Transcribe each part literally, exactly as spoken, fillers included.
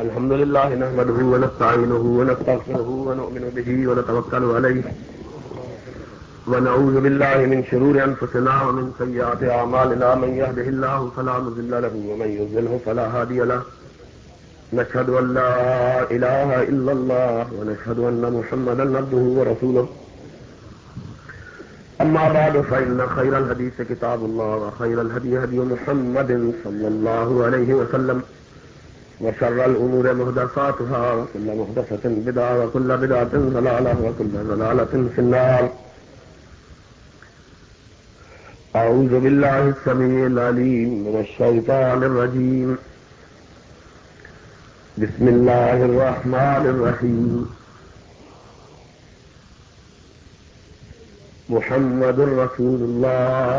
الحمد لله نحمده ونستعينه ونستغفره ونؤمن به ونتوكل عليه ونعوذ بالله من شرور أنفسنا ومن سيئات أعمالنا من يهده الله فلا مضل له ومن يضلل فلا هادي له نشهد أن لا إله إلا الله ونشهد أن محمدا عبده ورسوله أما بعد فإن خير الحديث كتاب الله وخير الهدي هدي محمد صلى الله عليه وسلم وشر الأمور محدثاتها وكل محدثة بدعة وكل بدعة ضلالة وكل ضلالة في النار. أعوذ بالله السميع العليم من الشيطان الرجيم. بسم الله الرحمن الرحيم. محمد رسول الله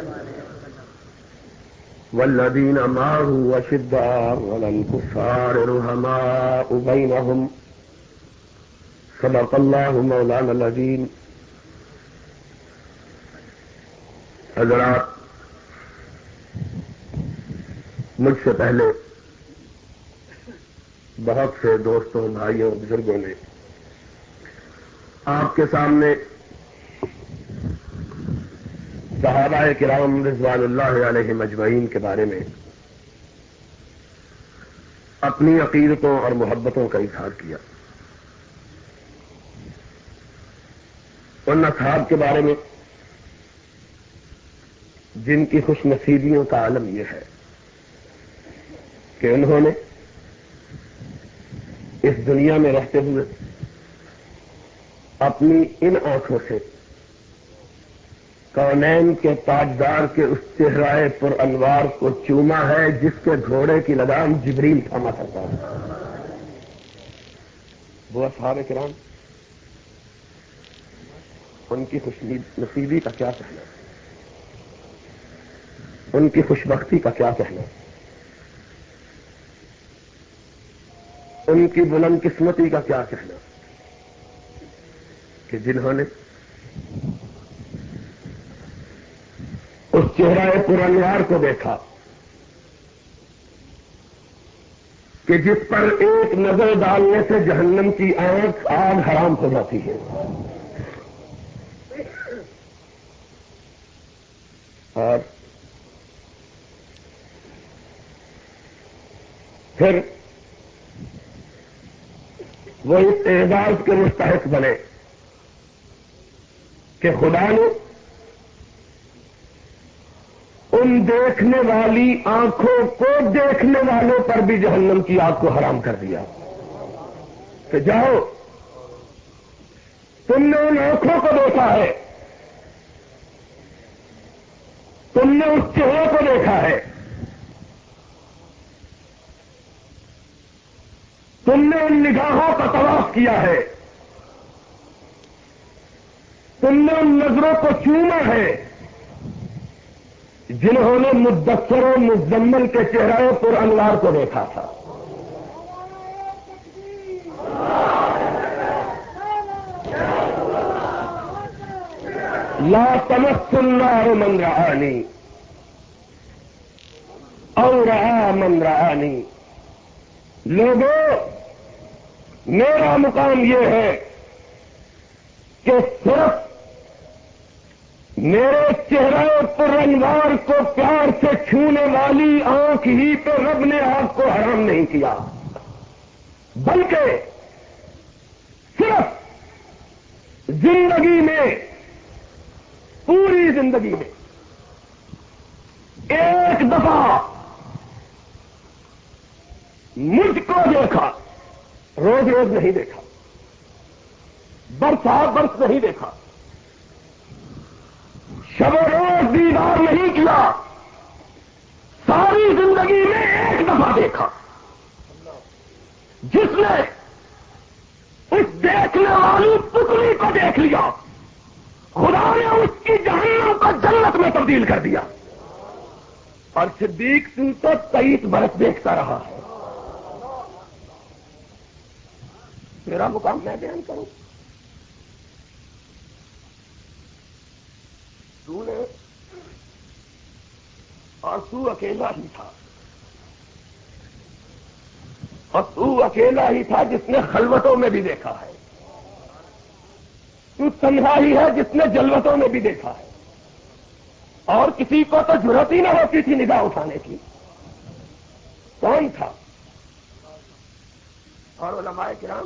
والذين معه أشداء على الكفار رحماء بينهم صدق الله مولانا العظيم. حضرات، مجھ سے پہلے بہت سے دوستوں، بھائیوں، بزرگوں نے آپ کے سامنے صحابہ کرام رضوان اللہ علیہم اجمعین کے بارے میں اپنی عقیدتوں اور محبتوں کا اظہار کیا. ان اصحاب کے بارے میں جن کی خوش نصیبیوں کا عالم یہ ہے کہ انہوں نے اس دنیا میں رہتے ہوئے اپنی ان آنکھوں سے کونین کے تاجدار کے اس چہرائے پر انوار کو چوما ہے جس کے گھوڑے کی لگام جبریل تھاما کرتا ہے. وہ اصحاب کرام، ان کی خوش نصیبی کا کیا کہنا، ان کی خوش بختی کا کیا کہنا، ان کی بلند قسمتی کا کیا کہنا کہ جنہوں نے اس چہرہ پر انوار کو دیکھا کہ جس پر ایک نظر ڈالنے سے جہنم کی آنکھ آگ حرام ہو جاتی ہے، اور پھر وہ اس اعزاز کے مستحق بنے کہ خدا نے ان دیکھنے والی آنکھوں کو دیکھنے والوں پر بھی جہنم کی آگ کو حرام کر دیا کہ جاؤ، تم نے ان آنکھوں کو دیکھا ہے، تم نے اس چہرے کو دیکھا ہے، تم نے ان نگاہوں کا طواف کیا ہے، تم نے ان نظروں کو چوما ہے جنہوں نے مدثر و مزمل کے چہرے پر انوار کو دیکھا تھا. لا تمس النار من رآنی او رآ من رآنی. لوگوں، میرا مقام یہ ہے کہ صرف میرے چہرے پر انوار کو پیار سے چھونے والی آنکھ ہی پہ رب نے آپ کو حرام نہیں کیا، بلکہ صرف زندگی میں، پوری زندگی میں ایک دفعہ مجھ کو دیکھا، روز روز نہیں دیکھا، برسا برس نہیں دیکھا، شب و روز دیدار نہیں کیا، ساری زندگی میں ایک دفعہ دیکھا. جس نے اس دیکھنے والی پتلی کو دیکھ لیا، خدا نے اس کی جہنم کو جنت میں تبدیل کر دیا. اور صدیق تو تو تیئیس برس دیکھتا رہا ہے. میرا مقام میں بیان کروں، تو نے اور تو اکیلا ہی تھا. اور تو اکیلا ہی تھا جس نے خلوتوں میں بھی دیکھا ہے، تو تنہا ہی ہے جس نے جلوتوں میں بھی دیکھا ہے، اور کسی کو تو جرات ہی نہ ہوتی تھی نگاہ اٹھانے کی. کون تھا؟ اور علماء کرام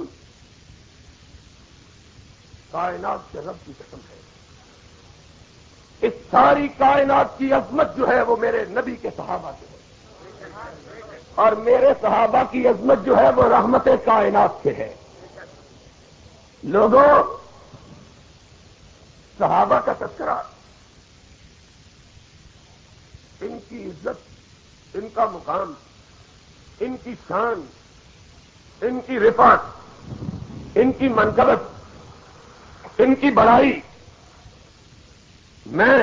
کائنات کے رب کی قسم ہے، اس ساری کائنات کی عظمت جو ہے وہ میرے نبی کے صحابہ سے ہے، اور میرے صحابہ کی عظمت جو ہے وہ رحمت کائنات سے ہے. لوگوں، صحابہ کا تذکرہ، ان کی عزت، ان کا مقام، ان کی شان، ان کی رفعت، ان کی منقبت، ان کی بڑائی، میں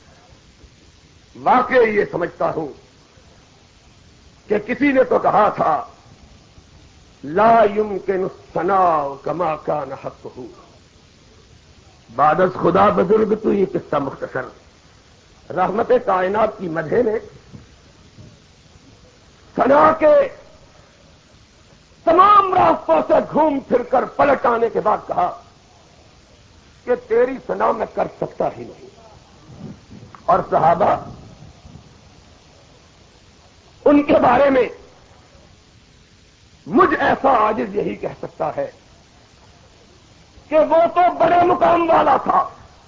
واقعی یہ سمجھتا ہوں کہ کسی نے تو کہا تھا لا يمكن الثناء كما كان حقه. بعد از خدا بزرگ تو یہ قصہ مختصر. رحمت کائنات کی مدح نے ثنا کے تمام راستوں سے گھوم پھر کر پلٹ آنے کے بعد کہا کہ تیری ثنا میں کر سکتا ہی نہیں. اور صحابہ ان کے بارے میں مجھ ایسا عاجز یہی کہہ سکتا ہے کہ وہ تو بڑے مقام والا تھا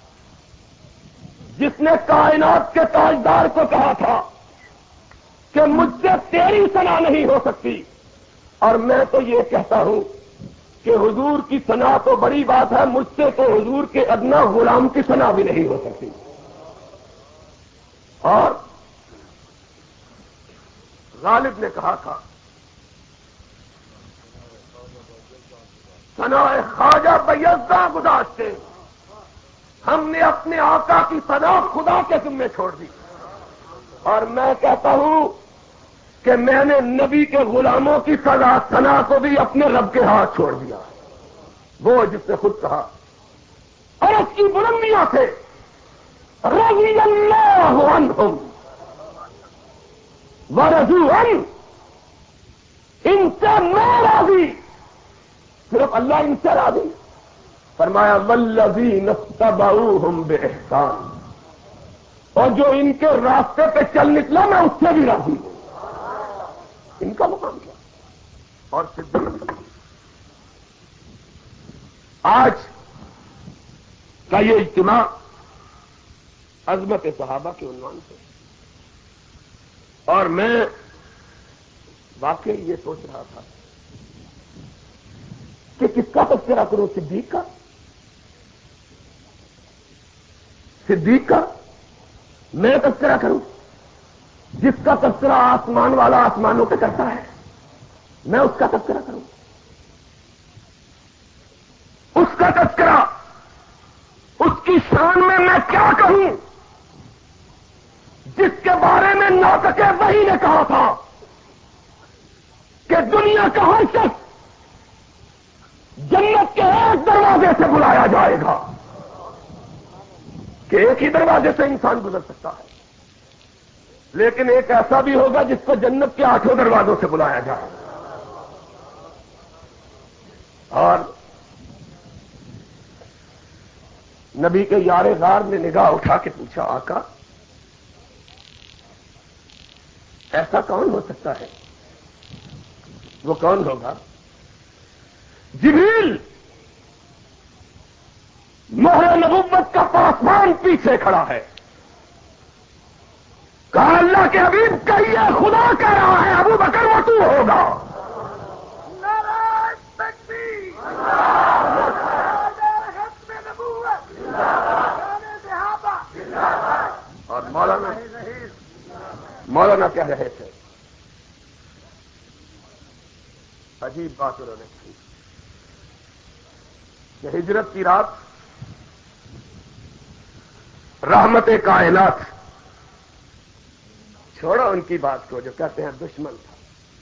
جس نے کائنات کے تاجدار کو کہا تھا کہ مجھ سے تیری ثنا نہیں ہو سکتی. اور میں تو یہ کہتا ہوں کہ حضور کی ثنا تو بڑی بات ہے، مجھ سے تو حضور کے ادنا غلام کی ثنا بھی نہیں ہو سکتی. اور غالب نے کہا تھا ثنا خواجہ بیضا گزاشتے، ہم نے اپنے آقا کی ثنا خدا کے ذمے چھوڑ دی. اور میں کہتا ہوں کہ میں نے نبی کے غلاموں کی سزا ثنا کو بھی اپنے رب کے ہاتھ چھوڑ دیا. وہ جس نے خود کہا اور اس کی بلندیاں سے رضی اللہ عنہم ورضوا عنہ، ان سے میں راضی، صرف اللہ ان سے راضی. فرمایا والذین اتبعوہم بإحسان، اور جو ان کے راستے پہ چل نکلا میں اس سے بھی راضی ہوں. ان کا مقام کیا. اور صدیق، آج کا یہ اجتماع عظمت صحابہ کے عنوان سے، اور میں واقعی یہ سوچ رہا تھا کہ کس کا تذکرہ کروں. صدیق کا صدیق کا میں تذکرہ کروں جس کا تذکرہ آسمان والا آسمانوں پہ کرتا ہے، میں اس کا تذکرہ کروں. اس کا تذکرہ، اس کی شان میں میں کیا کہوں جس کے بارے میں ناطق وحی نے کہا تھا کہ دنیا کا ہر شخص جنت کے ایک دروازے سے بلایا جائے گا، کہ ایک ہی دروازے سے انسان گزر سکتا ہے، لیکن ایک ایسا بھی ہوگا جس کو جنت کے آٹھوں دروازوں سے بلایا جائے. اور نبی کے یار غار نے نگاہ اٹھا کے پوچھا آقا ایسا کون ہو سکتا ہے؟ وہ کون ہوگا؟ جبریل مہر نبوت کا پاسبان پیچھے کھڑا ہے. کہا اللہ کے حبیب کہیے خدا کہہ رہا ہے ابو بکر وہ تو ہوگا. نعرہ تکبیر، ختم نبوت، صحابہ. اور مولانا مولانا کہہ رہے تھے عجیب بات انہوں نے کی کہ ہجرت کی رات رحمت کائنات، چھوڑو ان کی بات کو جو کہتے ہیں دشمن تھا.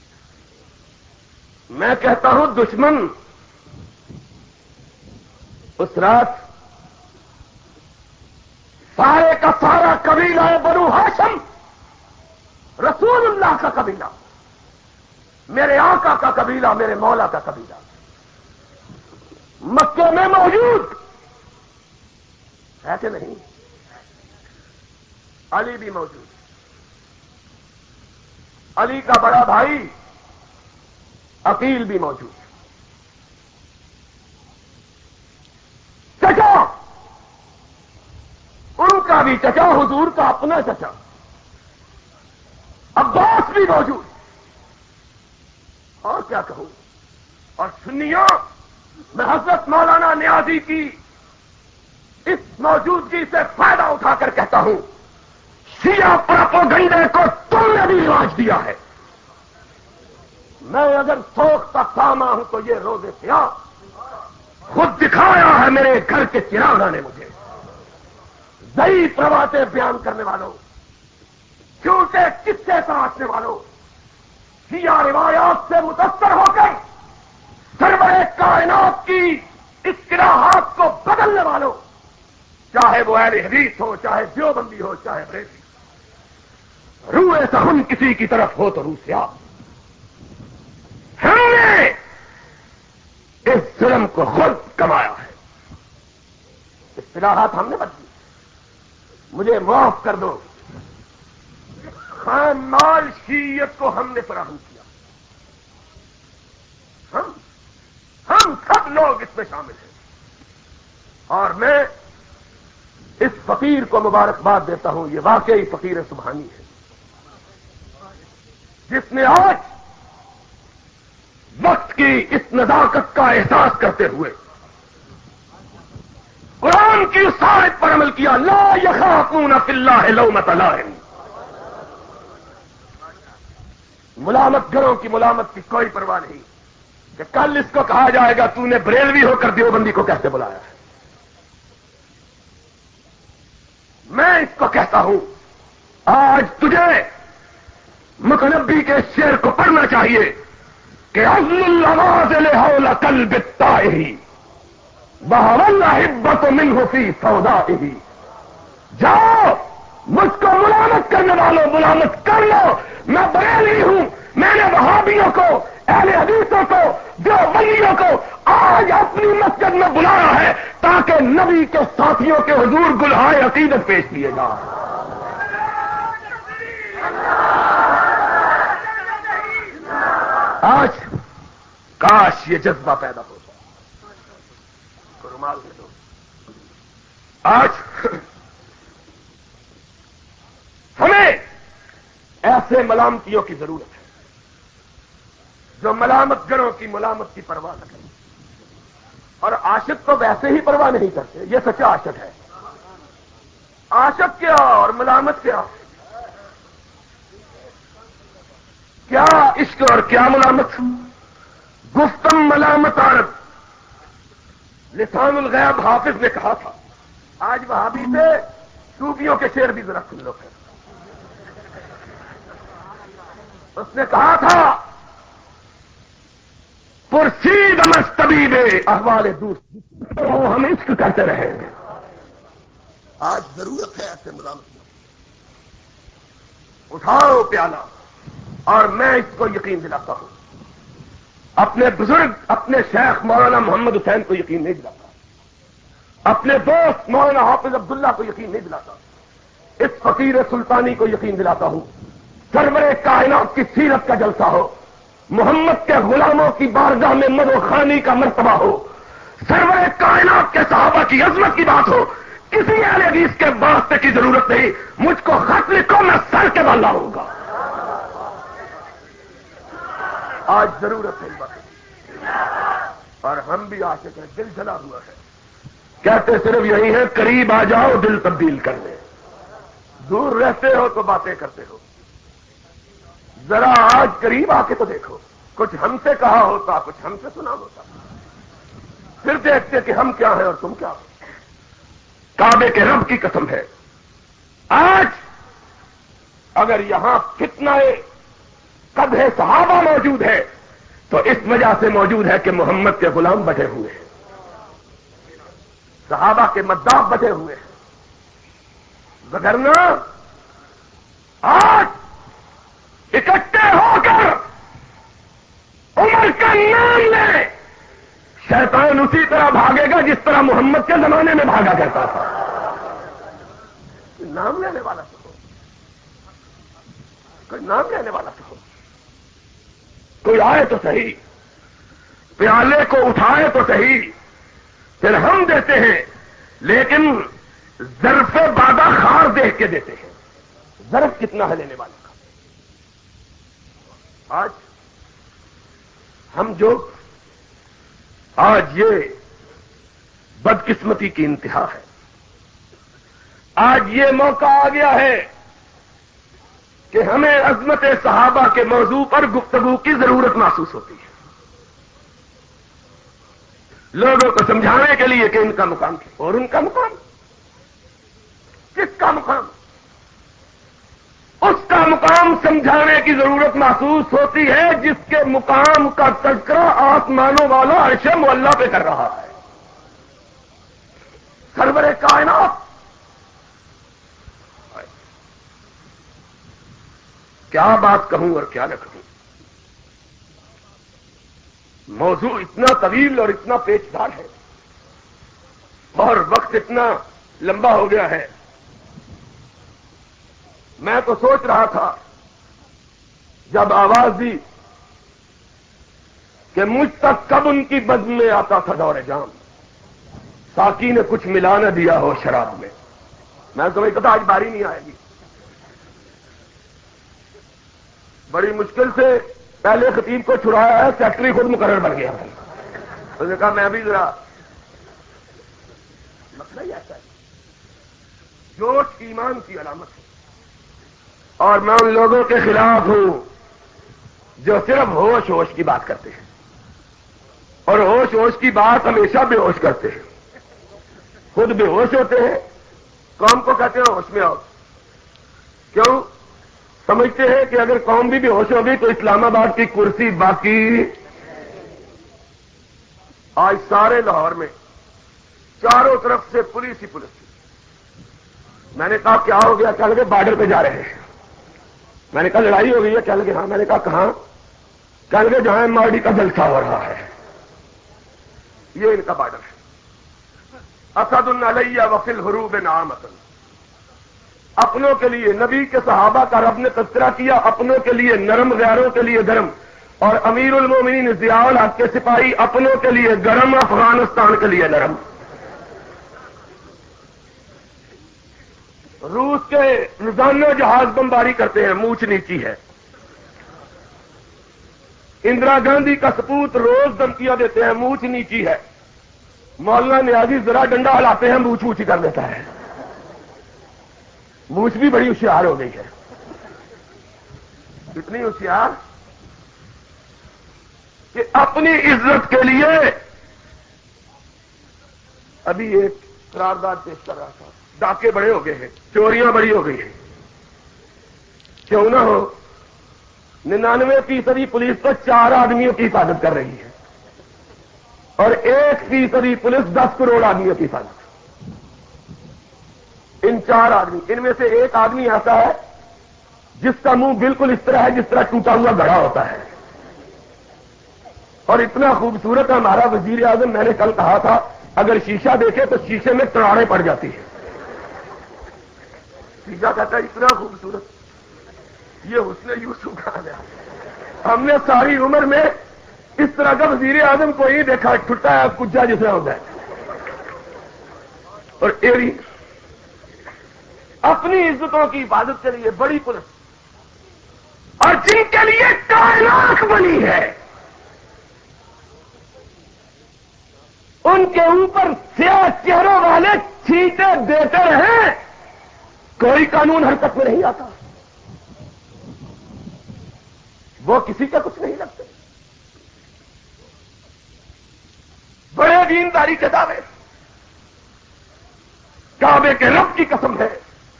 میں کہتا ہوں دشمن اس رات سارے کا سارا قبیلہ بنو ہاشم، رسول اللہ کا قبیلہ، میرے آقا کا قبیلہ، میرے مولا کا قبیلہ مکے میں موجود ہے کہ نہیں؟ علی بھی موجود، علی کا بڑا بھائی عقیل بھی موجود، چچا ان کا بھی چچا، حضور کا اپنا چچا عباس بھی موجود، اور کیا کہوں۔ اور سنیوں، میں حضرت مولانا نیازی کی اس موجودگی سے فائدہ اٹھا کر کہتا ہوں، شیعہ پراپوگنڈے کو تم نے بھی رواج دیا ہے۔ میں اگر سوختہ ساما ہوں تو یہ روزے سیاہ خود دکھایا ہے میرے گھر کے چراغاں نے مجھے۔ ضعیف روایتیں بیان کرنے والوں، جھوٹے قصے تراشنے والوں، شیعہ روایات سے متاثر ہو کر سرور کائنات کی اصطلاحات کو بدلنے والوں، چاہے وہ اہل حدیث ہو، چاہے دیوبندی ہو، چاہے بریلوی، روح سخن کسی کی طرف ہو تو روح سیاہ۔ ہم نے اس ظلم کو خود کمایا ہے، اصطلاحات ہم نے بدلی، مجھے معاف کر دو، خام مال شیعیت کو ہم نے فراہم کیا، ہم ہم سب لوگ اس میں شامل ہیں۔ اور میں اس فقیر کو مبارکباد دیتا ہوں، یہ واقعی فقیر سبحانی ہے، جس نے آج وقت کی اس نزاکت کا احساس کرتے ہوئے قرآن کی اس آیت پر عمل کیا، لا یخافون فی اللہ لومۃ لائم۔ ملامت گروں کی ملامت کی کوئی پرواہ نہیں کہ کل اس کو کہا جائے گا تو نے بریلوی ہو کر دیوبندی کو کیسے بلایا ہے۔ میں اس کو کہتا ہوں، آج تجھے مقنبی کے شعر کو پڑھنا چاہیے کہ عزل النوازل حول قلب الطائر بہول احبۃ منہ فی سودائہ۔ جاؤ، مجھ کو ملامت کرنے والوں ملامت کر لو، میں بریلوی ہوں، میں نے وہابیوں کو، اہل حدیثوں کو، دیوبندیوں کو آج اپنی مسجد میں بلایا ہے تاکہ نبی کے ساتھیوں کے حضور گلہائے عقیدت پیش کیے جائیں۔ آج کاش یہ جذبہ پیدا ہو جائے۔ رومال دے دو۔ آج ہمیں ایسے ملامتیوں کی ضرورت ہے جو ملامت گروں کی ملامت کی پرواہ نہ کریں، اور عاشق تو ویسے ہی پرواہ نہیں کرتے، یہ سچا عاشق ہے۔ عاشق کیا اور ملامت کیا، کیا عشق اور کیا ملامت۔ گفتم ملامت عرب، لسان الغیب حافظ نے کہا تھا، آج وہابی سے صوفیوں کے شعر بھی ذرا سن لو پھر۔ اس نے کہا تھا، پرسید مستبیب احوال دوست ہم عشق کرتے رہے۔ آج ضرورت ہے ایسے ملامت، اٹھاؤ پیالہ۔ اور میں اس کو یقین دلاتا ہوں، اپنے بزرگ اپنے شیخ مولانا محمد حسین کو یقین نہیں دلاتا، اپنے دوست مولانا حافظ عبداللہ کو یقین نہیں دلاتا، اس فقیر سلطانی کو یقین دلاتا ہوں، سرور کائنات کی سیرت کا جلسہ ہو، محمد کے غلاموں کی بارگاہ میں مدو خانی کا مرتبہ ہو، سرور کائنات کے صحابہ کی عظمت کی بات ہو، کسی اہل حدیث کے واسطے کی ضرورت نہیں، مجھ کو خط لکھو، میں سر کے بال لاؤں گا۔ آج ضرورت ہے اس بات، اور ہم بھی عاشق ہیں، دل جلا ہوا ہے، کہتے صرف یہی ہے قریب آ جاؤ دل تبدیل کر لے، دور رہتے ہو تو باتیں کرتے ہو، ذرا آج قریب آ کے تو دیکھو، کچھ ہم سے کہا ہوتا، کچھ ہم سے سنا ہوتا، پھر دیکھتے کہ ہم کیا ہیں اور تم کیا ہو۔ کعبے کے رب کی قسم ہے، آج اگر یہاں فتنہ قدح صحابہ موجود ہے تو اس وجہ سے موجود ہے کہ محمد کے غلام بٹے ہوئے ہیں، صحابہ کے مداح بٹے ہوئے ہیں، وگرنہ آج اکٹھے ہو کر کون اسی طرح بھاگے گا جس طرح محمد کے زمانے میں بھاگا کرتا تھا. نام لینے والا تو ہو, کوئی نام لینے والا تو ہو, کوئی آئے تو صحیح, پیالے کو اٹھائے تو صحیح, پھر ہم دیتے ہیں, لیکن ظرف بادہ خار دیکھ کے دیتے ہیں. ظرف کتنا ہے لینے والے کا. آج ہم جو آج یہ بدقسمتی کی انتہا ہے. آج یہ موقع آ گیا ہے کہ ہمیں عظمت صحابہ کے موضوع پر گفتگو کی ضرورت محسوس ہوتی ہے, لوگوں کو سمجھانے کے لیے کہ ان کا مقام کیا اور ان کا مقام, کس کا مقام. اس کا مقام سمجھانے کی ضرورت محسوس ہوتی ہے جس کے مقام کا تذکرہ آسمانوں والا عرش معلا پہ کر رہا ہے. سرور کائنات, کیا بات کہوں اور کیا نہ کہوں. موضوع اتنا طویل اور اتنا پیچیدہ ہے اور وقت اتنا لمبا ہو گیا ہے. میں تو سوچ رہا تھا جب آواز دی کہ مجھ تک کب ان کی بزم میں آتا تھا دور جام, ساقی نے کچھ ملا نہ دیا ہو شراب میں. میں تمہیں پتا آج باری نہیں آئے گی. بڑی مشکل سے پہلے خطیب کو چھڑایا ہے, سیکٹری خود مقرر بن گیا. اس نے کہا میں بھی ذرا, مسئلہ ہی ایسا ہے. جوش ایمان کی علامت ہے, اور میں ان لوگوں کے خلاف ہوں جو صرف ہوش ہوش کی بات کرتے ہیں, اور ہوش ہوش کی بات ہمیشہ بے ہوش کرتے ہیں. خود بے ہوش ہوتے ہیں, قوم کو کہتے ہیں ہوش میں آؤ. کیوں؟ سمجھتے ہیں کہ اگر قوم بھی بے ہوش ہوگی تو اسلام آباد کی کرسی باقی. آج سارے لاہور میں چاروں طرف سے پولیس ہی پولیس تھی. میں نے کہا کیا ہو گیا؟ کہنے لگے بارڈر پہ جا رہے ہیں. میں نے کہا لڑائی ہو گئی ہے؟ کہنے لگے ہاں. میں نے کہا کہاں؟ کہنے لگے جہاں مارڈی کا جلسہ ہو رہا ہے. یہ ان کا بارڈر ہے. اسد علیہ وفی الحروب نعامۃ. اپنوں کے لیے نبی کے صحابہ کا رب نے تذکرہ کیا, اپنوں کے لیے نرم, غیروں کے لیے گرم. اور امیر المومنین ضیاء الحق کے سپاہی اپنوں کے لیے گرم, افغانستان کے لیے نرم. روس کے روزانہ جہاز بمباری کرتے ہیں, مونچھ نیچی ہے. اندرا گاندھی کا سپوت روز دھمکیاں دیتے ہیں, مونچھ نیچی ہے. مولانا نیازی ذرا ڈنڈا ہلاتے ہیں, مونچھ اونچی کر دیتا ہے. مونچھ بھی بڑی ہوشیار ہو گئی ہے. اتنی ہوشیار کہ اپنی عزت کے لیے ابھی ایک قرارداد پیش کر رہا تھا. ڈاکے بڑے ہو گئے ہیں, چوریاں بڑی ہو گئی ہیں. کیوں نہ ہو, ننانوے فیصدی پولیس تو چار آدمیوں کی حفاظت کر رہی ہے, اور ایک فیصدی پولیس دس کروڑ آدمیوں کی حفاظت. ان چار آدمی, ان میں سے ایک آدمی ایسا ہے جس کا منہ بالکل اس طرح ہے جس طرح ٹوٹا ہوا گڑھا ہوتا ہے, اور اتنا خوبصورت ہے ہمارا وزیر اعظم. میں نے کل کہا تھا اگر شیشہ دیکھے تو شیشے میں تراڑیں پڑ جاتی ہیں. شیشہ کہتا ہے اتنا خوبصورت, یہ حسن یوسف کہا گیا. ہم نے ساری عمر میں اس طرح کا وزیر اعظم کو ہی دیکھا, ٹوٹا ہے کجا جس طرح ہوتا ہے. اور ایری اپنی عزتوں کی حفاظت کے لیے بڑی پولیس, اور جن کے لیے کائنات بنی ہے ان کے اوپر سیاہ چہروں والے چھینٹے دیتے رہیں, کوئی قانون حرکت میں نہیں آتا. وہ کسی کا کچھ نہیں لگتے. بڑے دینداری کے دعوے, کعبے کے رب کی قسم ہے,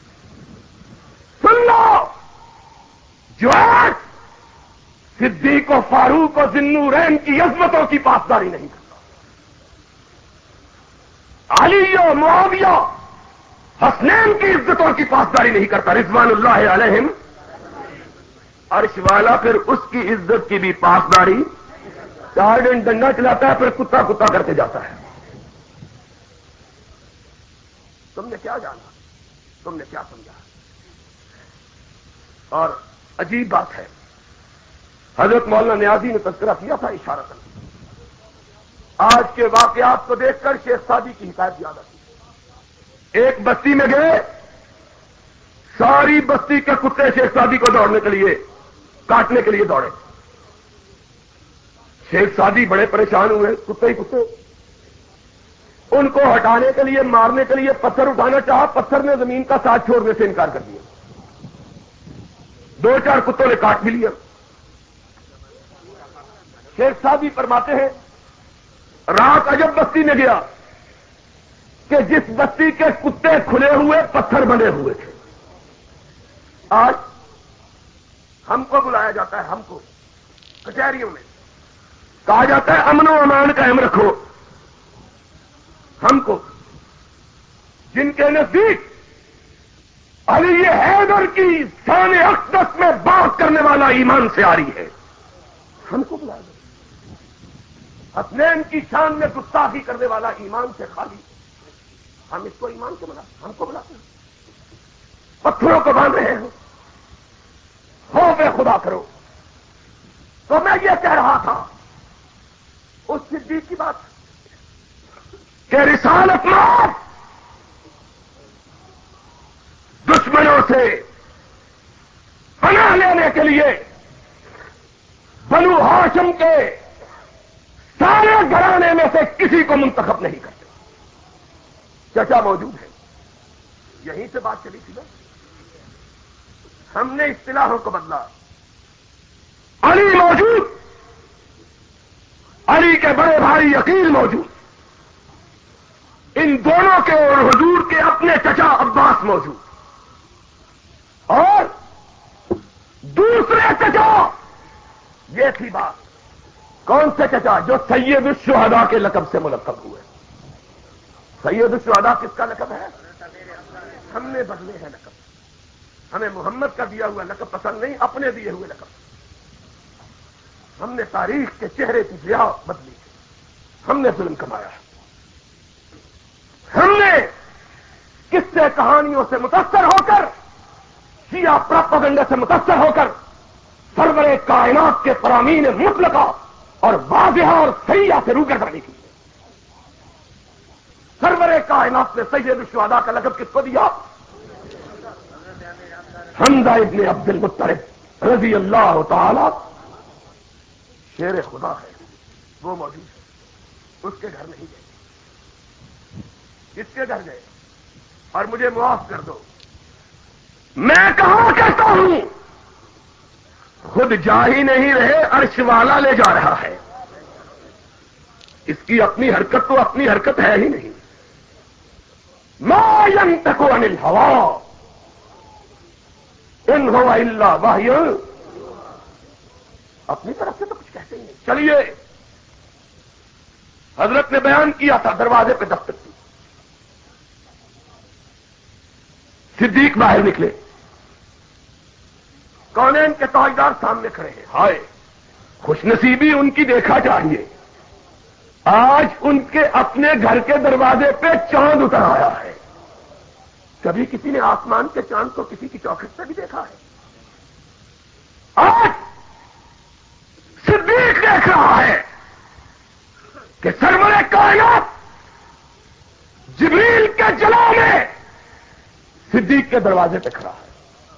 سن لو, جو آج صدیق و فاروق و ذوالنورین کی عظمتوں کی پاسداری نہیں کرتا, علی و معاویہ حسنین کی عزتوں کی پاسداری نہیں کرتا, رضوان اللہ علیہم, عرش والا پھر اس کی عزت کی بھی پاسداری. چار دن ڈنڈا چلاتا ہے پھر کتا کتا کرتے جاتا ہے. تم نے کیا جانا, تم نے کیا سمجھا؟ اور عجیب بات ہے, حضرت مولانا نیازی نے تذکرہ کیا تھا اشارتاً. آج کے واقعات کو دیکھ کر شیخ سعدی کی حکایت یاد آتی ہے. ایک بستی میں گئے, ساری بستی کے کتے شیخ سعدی کو دوڑنے کے لیے, کاٹنے کے لیے دوڑے. شیخ سعدی بڑے پریشان ہوئے, کتے ہی کتے. ان کو ہٹانے کے لیے, مارنے کے لیے پتھر اٹھانا چاہا, پتھر نے زمین کا ساتھ چھوڑنے سے انکار کر دیا. دو چار کتوں نے کاٹ بھی لیا. شیخ سعدی فرماتے ہیں رات عجب بستی میں گیا کہ جس بستی کے کتے کھلے ہوئے پتھر بنے ہوئے تھے. آج ہم کو بلایا جاتا ہے, ہم کو کچہریوں میں کہا جاتا ہے امن و امان قائم رکھو. ہم کو جن کے نزدیک علی حیدر کی شان اقدس میں بات کرنے والا ایمان سے آ رہی ہے, ہم کو بلایا جاتا ہے. حسنین کی شان میں گستاخی کرنے والا ایمان سے خالی, ہم اس کو ایمان سے بلاتے ہیں, ہم کو بلاتے ہیں. پتھروں کو باندھ رہے ہیں, خوف خدا کرو. تو میں یہ کہہ رہا تھا اس صدیق کی بات کہ رسالت میں دشمنوں سے پناہ لینے کے لیے بنو ہاشم کے سارے گھرانے میں سے کسی کو منتخب نہیں کرتے. چچا موجود ہے, یہیں سے بات چلی تھی نا. ہم نے اصطلاحوں کو بدلا. علی موجود, علی کے بڑے بھائی عقیل موجود, ان دونوں کے اور حضور کے اپنے چچا عباس موجود, اور دوسرے چچا. یہ تھی بات. کون سے چچا؟ جو سید الشہداء کے لقب سے ملقب ہوئے. سید الشہداء کس کا لقب ہے؟ ہم نے بدلے ہیں لقب. ہمیں محمد کا دیا ہوا لقب پسند نہیں, اپنے دیے ہوئے لقب. ہم نے تاریخ کے چہرے کی ضیاء بدلی, ہم نے ظلم کمایا. ہم نے قصے کہانیوں سے متاثر ہو کر, شیعہ پراپیگنڈے سے متاثر ہو کر سرور کائنات کے فرامین مطلقہ اور واضحہ اور صحیحہ سے روگردانی کی. سرور کائنات نے سید الشہداء کا لقب کس کو دیا؟ حمزہ ابن عبد المطلب رضی اللہ تعالی. شیر خدا ہے, وہ موجود ہے. اس کے گھر نہیں گئے, کس کے گھر گئے؟ اور مجھے معاف کر دو, میں کہاں کہتا ہوں, خود جا ہی نہیں رہے, عرش والا لے جا رہا ہے. اس کی اپنی حرکت تو اپنی حرکت ہے ہی نہیں. ما ينطق عن الهوى ان هو الا وحی. اپنی طرف سے تو کچھ کہتے ہی نہیں. چلیے, حضرت نے بیان کیا تھا, دروازے پہ دستک کی, صدیق باہر نکلے, کونین کے تاجدار سامنے کھڑے ہیں. ہائے خوش نصیبی ان کی دیکھا چاہیے, آج ان کے اپنے گھر کے دروازے پہ چاند اتر آیا ہے. کبھی کسی نے آسمان کے چاند کو کسی کی چوکھٹ سے بھی دیکھا ہے؟ آج صدیق دیکھ رہا ہے کہ سرور کائنات جبریل کے جلا میں صدیق کے دروازے پہ کھڑا ہے.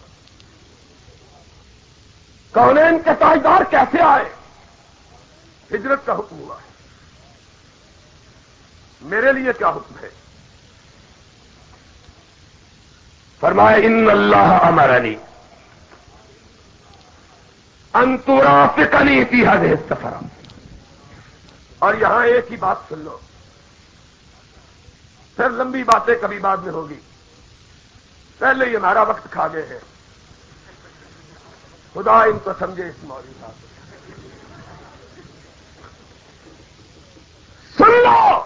کونین کے تاجدار کیسے آئے؟ ہجرت کا حکم ہوا ہے. میرے لیے کیا حکم ہے؟ فرمائے ان اللہ امرنی ان ترافقنی فی هذه السفر. اور یہاں ایک ہی بات سن لو, پھر لمبی باتیں کبھی بعد میں ہوگی. پہلے یہ ہمارا وقت کھا گئے ہیں. خدا ان کو سمجھے اس مولوی صاحب. سن لو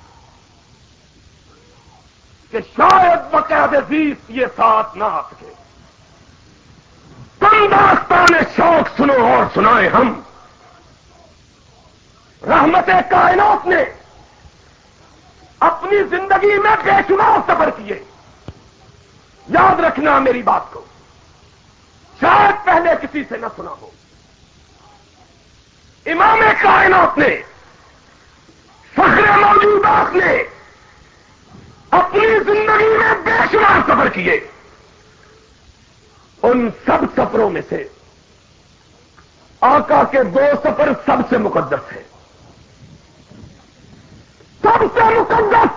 کہ شاید بقید عزیز یہ ساتھ نہ آ سکے. تم داستان شوق سنو اور سنائے ہم. رحمت کائنات نے اپنی زندگی میں بے شمار سفر کیے. یاد رکھنا میری بات کو، شاید پہلے کسی سے نہ سنا ہو. امام کائنات نے، فخر موجودات نے اپنی زندگی میں بے شمار سفر کیے. ان سب سفروں میں سے آقا کے دو سفر سب سے مقدس ہیں. سب سے مقدس،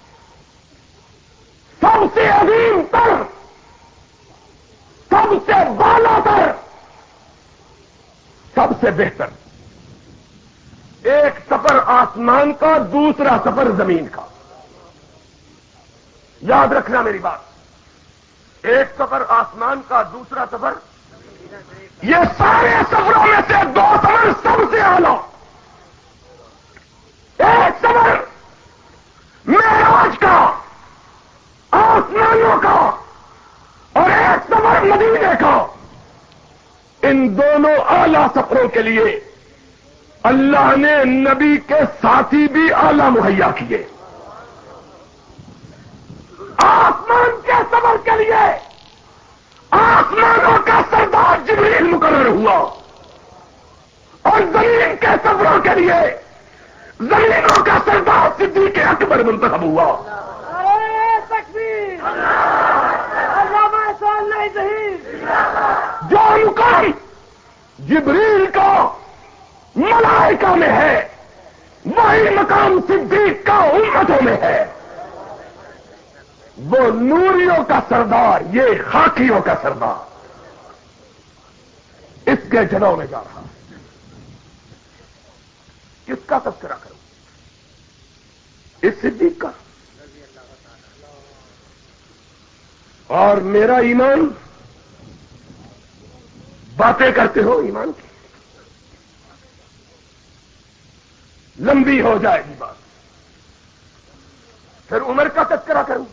سب سے عظیم تر، سب سے بالا تر، سب سے بہتر. ایک سفر آسمان کا، دوسرا سفر زمین کا. یاد رکھنا میری بات. ایک سفر آسمان کا، دوسرا سفر، یہ سارے سفروں میں سے دو سفر سب سے اعلیٰ. ایک سفر معراج کا، آسمانوں کا، اور ایک سفر مدینے کا. ان دونوں اعلیٰ سفروں کے لیے اللہ نے نبی کے ساتھی بھی اعلیٰ مہیا کیے. آسمان کے سفر کے لیے آسمانوں کا سردار جبریل مقرر ہوا، اور زمین کے سفروں کے لیے زمینوں کا سردار صدیق اکبر منتخب ہوا. جو مقام جبریل کا ملائکہ میں ہے، وہی مقام صدیق کا امتوں میں ہے. وہ نوریوں کا سردار، یہ خاکیوں کا سردار اس کے جلوں میں جا رہا ہے. کس کا تذکرہ کروں؟ اس صدیق کا. اور میرا ایمان، باتیں کرتے ہو ایمان کی، لمبی ہو جائے گی بات. پھر عمر کا تذکرہ کروں.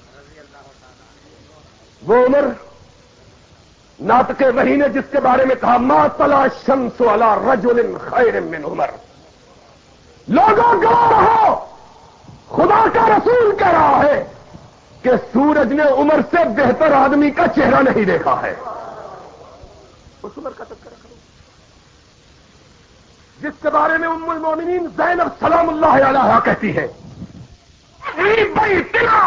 وہ عمر ناطق وحی نے جس کے بارے میں کہا ما طلع الشمس علی رجل خیر من عمر. لوگوں گواہ رہو، خدا کا رسول کہہ رہا ہے کہ سورج نے عمر سے بہتر آدمی کا چہرہ نہیں دیکھا ہے. اس عمر کا تذکرہ کرو جس کے بارے میں ام المومنین زینب سلام اللہ علیہا کہتی ہے بیتنا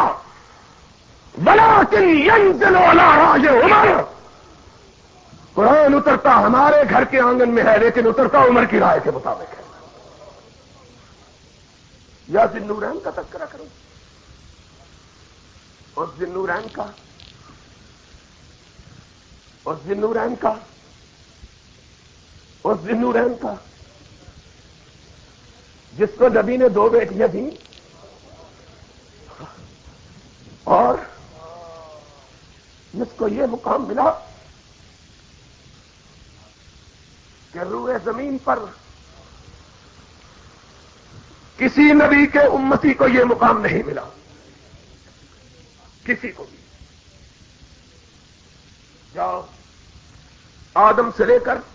ولکن ینزل علی راج عمر. قرآن اترتا ہمارے گھر کے آنگن میں ہے، لیکن اترتا عمر کی رائے کے مطابق ہے. یا ذی-النورین کا تذکرہ کرو. اور ذی-النورین کا اور ذی-النورین کا اور ذی-النورین کا جس کو نبی نے دو بیٹیاں دیں اور جس کو یہ مقام ملا کہ روئے زمین پر کسی نبی کے امتی کو یہ مقام نہیں ملا، کسی کو بھی. جاؤ آدم سے لے کر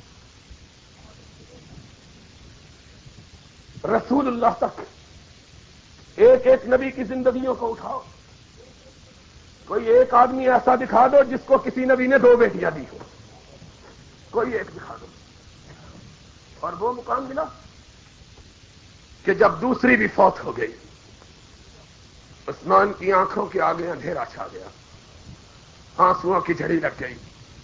رسول اللہ تک ایک ایک نبی کی زندگیوں کو اٹھاؤ. کوئی ایک آدمی ایسا دکھا دو جس کو کسی نبی نے دو بیٹیاں دی ہو، کوئی ایک دکھا دو. اور وہ مقام ملا کہ جب دوسری بھی فوت ہو گئی، عثمان کی آنکھوں کے آگے اندھیرا چھا گیا، آنسوؤں کی جھڑی لگ گئی.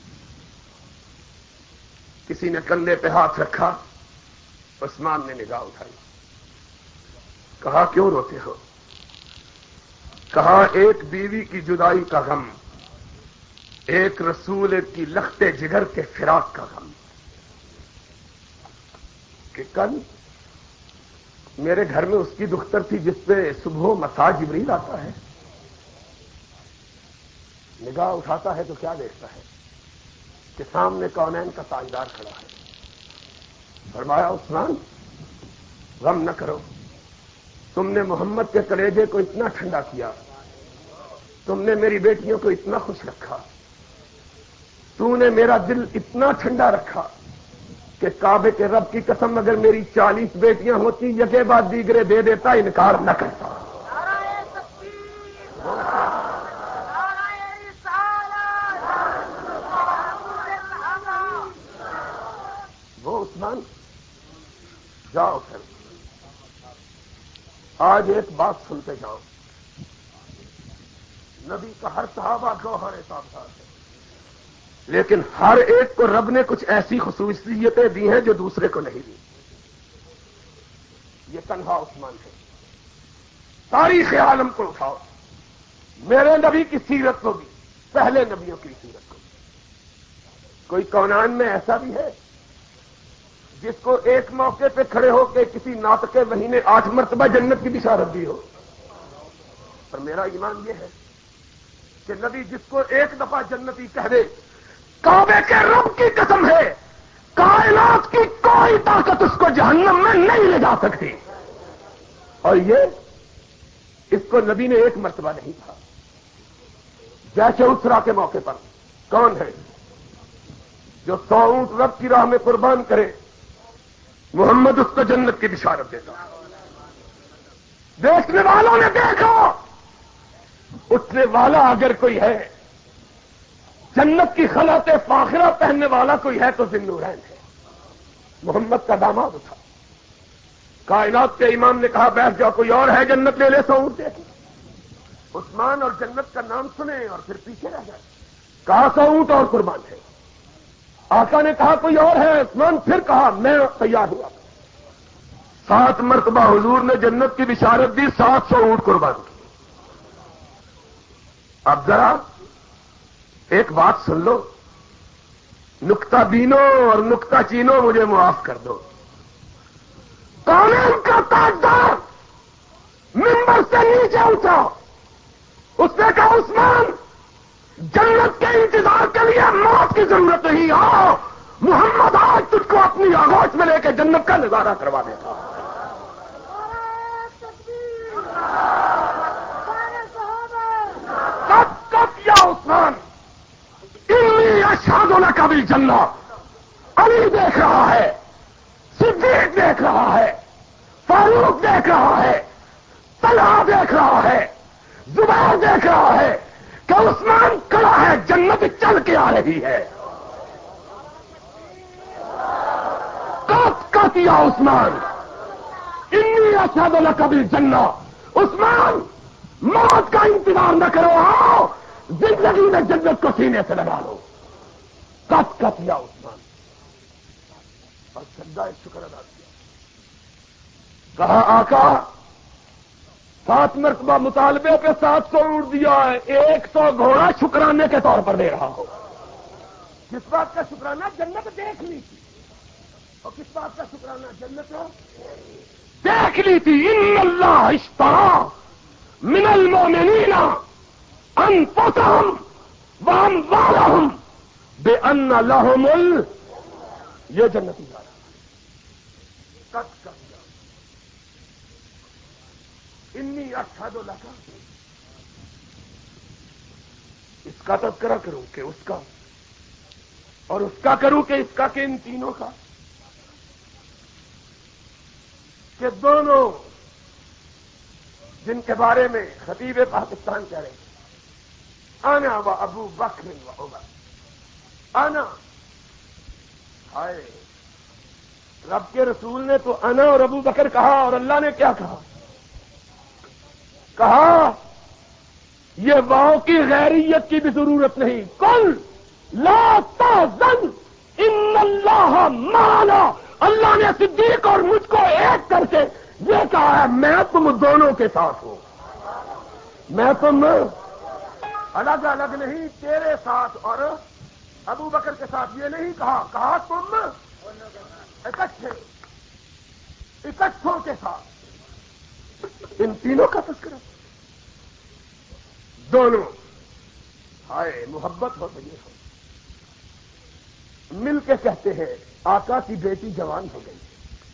کسی نے کندھے پہ ہاتھ رکھا، عثمان نے نگاہ اٹھائی، کہا کیوں روتے ہو؟ کہا ایک بیوی کی جدائی کا غم، ایک رسول کی لخت جگر کے فراق کا غم. کہ کل میرے گھر میں اس کی دختر تھی جس پہ صبح و مساء جبریل آتا ہے. نگاہ اٹھاتا ہے تو کیا دیکھتا ہے کہ سامنے کونین کا تاجدار کھڑا ہے. فرمایا عثمان غم نہ کرو، تم نے محمد کے کلیجے کو اتنا ٹھنڈا کیا، تم نے میری بیٹیوں کو اتنا خوش رکھا، تو نے میرا دل اتنا ٹھنڈا رکھا کہ کعبے کے رب کی قسم اگر میری چالیس بیٹیاں ہوتی یکے بعد دیگرے دے دیتا انکار نہ کرتا. وہ عثمان جاؤ پھر آج ایک بات سنتے جاؤ. نبی کا ہر صحابہ گوہر صاحب ہے، لیکن ہر ایک کو رب نے کچھ ایسی خصوصیتیں دی ہیں جو دوسرے کو نہیں دی. یہ تنہا عثمان ہے. تاریخ عالم کو اٹھاؤ، میرے نبی کی سیرت کو بھی، پہلے نبیوں کی سیرت کو بھی. کوئی کونان میں ایسا بھی ہے جس کو ایک موقع پہ کھڑے ہو کے کسی ناطق وحی نے آٹھ مرتبہ جنت کی بشارت دی ہو؟ پر میرا ایمان یہ ہے کہ نبی جس کو ایک دفعہ جنتی کہہ دے، کعبے کے رب کی قسم ہے کائنات کی کوئی طاقت اس کو جہنم میں نہیں لے جا سکتی. اور یہ اس کو نبی نے ایک مرتبہ نہیں کہا. جیسے اسرا کے موقع پر کون ہے جو سو اونٹ رب کی راہ میں قربان کرے، محمد اس کو جنت کی بشارت دیتا. دیکھنے والوں نے دیکھا، اٹھنے والا اگر کوئی ہے، جنت کی خلعت فاخرہ پہننے والا کوئی ہے تو ذوالنورین ہے. محمد کا داماد تھا. کائنات کے امام نے کہا بیٹھ جاؤ، کوئی اور ہے جنت لے لے سو اونٹ دیکھے. عثمان اور جنت کا نام سنے اور پھر پیچھے رہ جائے. کہا سو اونٹ اور قربان ہے. آقا نے کہا کوئی اور ہے، عثمان پھر کہا میں تیار ہوا. سات مرتبہ حضور نے جنت کی بشارت دی، سات سو اونٹ قربان کی. اب ذرا ایک بات سن لو، نکتہ بینو اور نکتہ چینو مجھے معاف کر دو. کون کا تاجدار ممبر سے نیچے اٹھا، اس نے کہا عثمان جنت کے انتظار کے لیے موت کی ضرورت نہیں، آؤ محمد آج تجھ کو اپنی آغوش میں لے کے جنت کا نظارہ کروا دیتا. کب کب یا عثمان انی اشہد لک بالجنہ. علی دیکھ رہا ہے، صدیق دیکھ رہا ہے، فاروق دیکھ رہا ہے، طلحہ دیکھ رہا ہے، زبیر دیکھ رہا ہے کہ عثمان کھڑا ہے، جنت چل کے آ رہی ہے. کب کب یا عثمان انی اشہد لک بالجنہ. عثمان موت کا انتظار نہ کرو، آؤ زندگی میں جنت کو سینے سے لگا لو. کب کب یا عثمان. اور سجدہ شکر ادا کیا. کہا آقا سات مرتبہ مطالبے پہ سات سو اونٹ دیا ہے، ایک سو گھوڑا شکرانے کے طور پر دے رہا ہو. کس بات کا شکرانہ؟ جنت دیکھ لی تھی. اور کس بات کا شکرانہ؟ جنت دیکھ لی تھی. ان اللہ اشتری من المؤمنین انفسهم واموالهم بان لهم ال یہ جنتی جا رہا. کب کب انی اشہد لک. اس کا تذکرہ کروں کہ اس کا، اور اس کا کروں کہ اس کا، کہ ان تینوں کا، کہ دونوں جن کے بارے میں خطیب پاکستان کہہ رہے ہیں انا و ابو بکر و عمر. انا ہائے رب کے رسول نے تو انا اور ابو بکر کہا، اور اللہ نے کیا کہا؟ کہا یہ واؤ کی غیریت کی بھی ضرورت نہیں. کل لا تحزن ان اللہ معنا. اللہ نے صدیق اور مجھ کو ایک کر کے یہ کہا ہے میں تم دونوں کے ساتھ ہوں. میں تم الگ الگ نہیں، تیرے ساتھ اور ابو بکر کے ساتھ یہ نہیں کہا. کہا تم اکٹھے اکٹھوں کے ساتھ. ان تینوں کا تذکرہ دونوں. ہائے محبت ہو تو یہ ہو. مل کے کہتے ہیں آقا کی بیٹی جوان ہو گئی،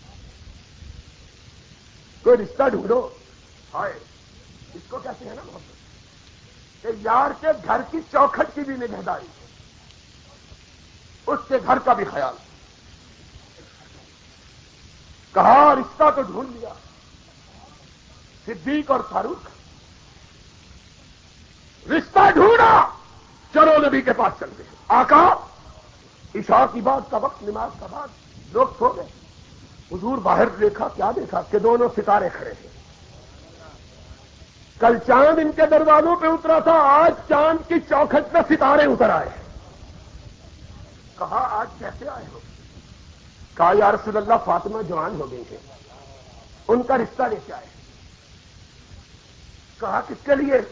کوئی رشتہ ڈھونڈو. ہائے اس کو کہتے ہیں نا محبت، کہ یار کے گھر کی چوکھٹ کی بھی نگہداری، اس کے گھر کا بھی خیال. کہا رشتہ تو ڈھونڈ لیا، صدیق اور فاروق رشتہ ڈھونڈا، چلو نبی کے پاس چلتے ہیں۔ آقا عشاء کی بات کا وقت، نماز کا بعد، لوگ سو گئے، حضور باہر دیکھا، کیا دیکھا کہ دونوں ستارے کھڑے ہیں۔ کل چاند ان کے دروازوں پہ اترا تھا، آج چاند کی چوکھٹ پہ ستارے اتر آئے۔ کہا آج کیسے آئے ہو؟ کہا یا رسول اللہ فاطمہ جوان ہو گئی ہے، ان کا رشتہ لے کے آئے۔ کہا کس کے لیے؟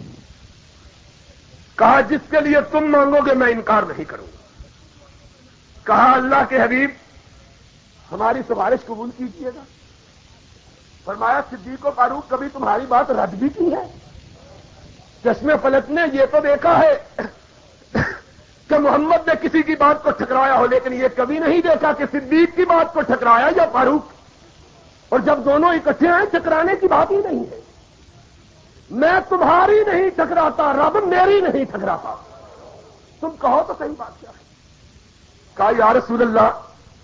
کہا جس کے لیے تم مانگو گے میں انکار نہیں کروں گا۔ کہا اللہ کے حبیب ہماری سفارش قبول کیجیے گا۔ فرمایا صدیق و فاروق کبھی تمہاری بات رد بھی کی ہے؟ چشمے فلک نے یہ تو دیکھا ہے کہ محمد نے کسی کی بات کو ٹھکرایا ہو، لیکن یہ کبھی نہیں دیکھا کہ صدیق کی بات کو ٹھکرایا یا فاروق۔ اور جب دونوں اکٹھے ہیں ٹکرانے کی بات ہی نہیں ہے۔ میں تمہاری نہیں ٹکراتا، رب میری نہیں ٹکراتا، تم کہو تو صحیح بات کیا ہے؟ کہا یا رسول اللہ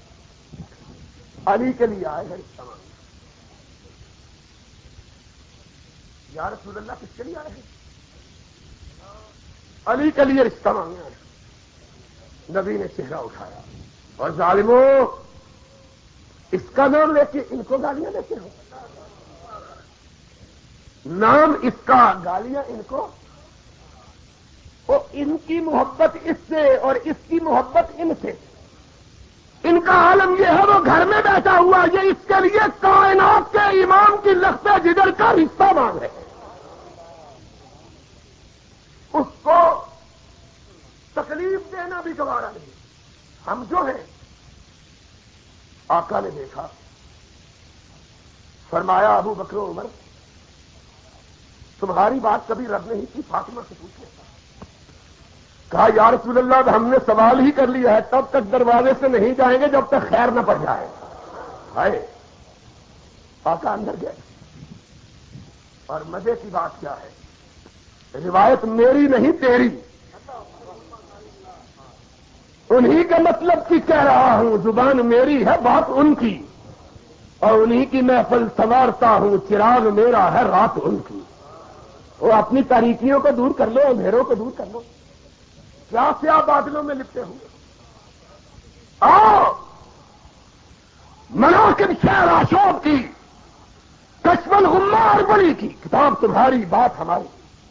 علی کے لیے آئے ہیں رشتہ مانگنے۔ یا رسول اللہ کس کے لیے آئے ہیں؟ علی کے لیے رشتہ مانگنے آئے۔ نبی نے چہرہ اٹھایا اور ظالموں اس کا نام لے کے ان کو گالیاں دیتے ہو، نام اس کا گالیاں ان کو، اور ان کی محبت اس سے اور اس کی محبت ان سے۔ ان کا عالم یہ ہے وہ گھر میں بیٹھا ہوا، یہ اس کے لیے کائنات کے امام کی لخت جگر کا رشتہ مانگ رہے ہیں۔ اس کو تکلیف دینا بھی گوارا نہیں۔ ہم جو ہیں آقا نے دیکھا، فرمایا ابو بکر و عمر تمہاری بات کبھی رد نہیں کی، فاطمہ سے پوچھے۔ کہا یا رسول اللہ ہم نے سوال ہی کر لیا ہے، تب تک دروازے سے نہیں جائیں گے جب تک خیر نہ پڑ جائے۔ ہائے آقا اندر گئے، اور مزے کی بات کیا ہے، روایت میری نہیں تیری، انہی کے مطلب کی کہہ رہا ہوں، زبان میری ہے بات ان کی، اور انہی کی محفل سنوارتا ہوں، چراغ میرا ہے رات ان کی۔ وہ اپنی تاریکیوں کو دور کر لو، اندھیروں کو دور کر لو، کیا سیاہ بادلوں میں لپٹے ہوئے۔ آؤ مناقب شعر آشوب کی، کشف الغمار بلی کی کتاب تمہاری، بات ہماری۔